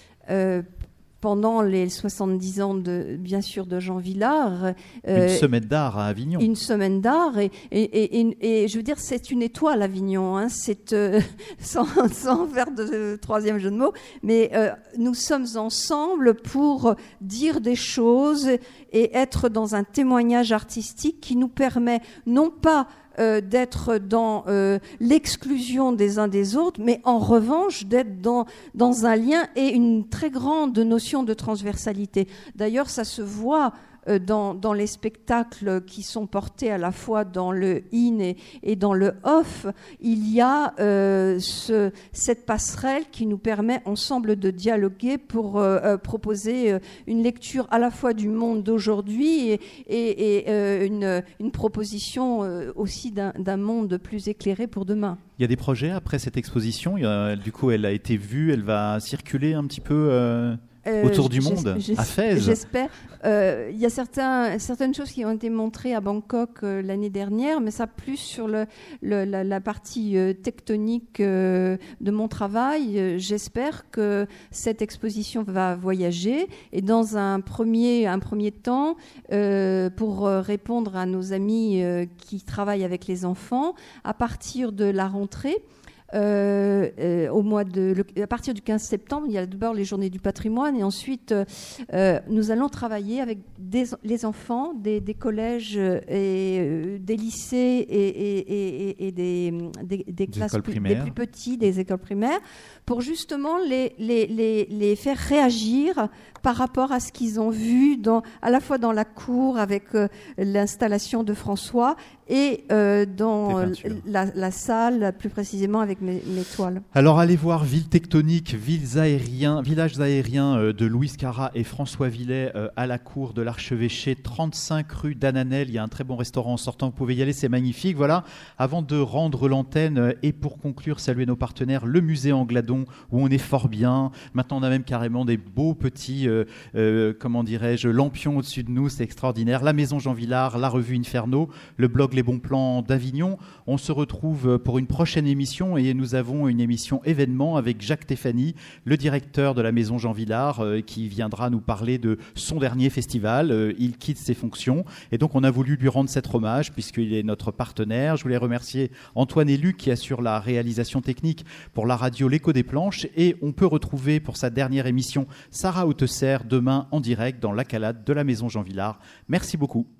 pendant les 70 ans bien sûr de Jean Vilar.
Une semaine d'art à Avignon.
Une semaine d'art et je veux dire, c'est une étoile Avignon, hein, c'est, sans faire de troisième jeu de mots, mais nous sommes ensemble pour dire des choses et être dans un témoignage artistique qui nous permet non pas d'être dans l'exclusion des uns des autres, mais en revanche d'être dans un lien et une très grande notion de transversalité. D'ailleurs, ça se voit dans les spectacles qui sont portés à la fois dans le in et dans le off. Il y a cette passerelle qui nous permet ensemble de dialoguer pour proposer une lecture à la fois du monde d'aujourd'hui et une proposition aussi d'un monde plus éclairé pour demain.
Il y a des projets après cette exposition, du coup elle a été vue, elle va circuler un petit peu autour du monde, à Fès.
J'espère. Il y a certaines choses qui ont été montrées à Bangkok l'année dernière, mais ça plus sur la partie tectonique de mon travail. J'espère que cette exposition va voyager et dans un premier temps, pour répondre à nos amis qui travaillent avec les enfants, à partir de la rentrée, à partir du 15 septembre, il y a d'abord les journées du patrimoine et ensuite nous allons travailler avec les enfants des collèges et des lycées et des classes des plus petits, des écoles primaires, pour justement les faire réagir par rapport à ce qu'ils ont vu à la fois dans la cour avec l'installation de François et dans la salle, plus précisément avec mes toiles.
Alors allez voir Ville Tectonique, villages aériens de Louise Carra et François Villet à la cour de l'Archevêché, 35 rue d'Annanel. Il y a un très bon restaurant en sortant, vous pouvez y aller, c'est magnifique. Voilà, avant de rendre l'antenne et pour conclure, saluer nos partenaires, le musée Angladon où on est fort bien. Maintenant on a même carrément des beaux petits lampions au-dessus de nous, c'est extraordinaire. La maison Jean Vilar, la revue Inferno, le blog Les Bons Plans d'Avignon. On se retrouve pour une prochaine émission et nous avons une émission événement avec Jacques Téphany, le directeur de la maison Jean Vilar, qui viendra nous parler de son dernier festival. Il quitte ses fonctions et donc on a voulu lui rendre cet hommage puisqu'il est notre partenaire. Je voulais remercier Antoine et Luc qui assurent la réalisation technique pour la radio L'Écho des Planches et on peut retrouver pour sa dernière émission Sarah Hautesser demain en direct dans l'Acalade de la maison Jean Vilar. Merci beaucoup.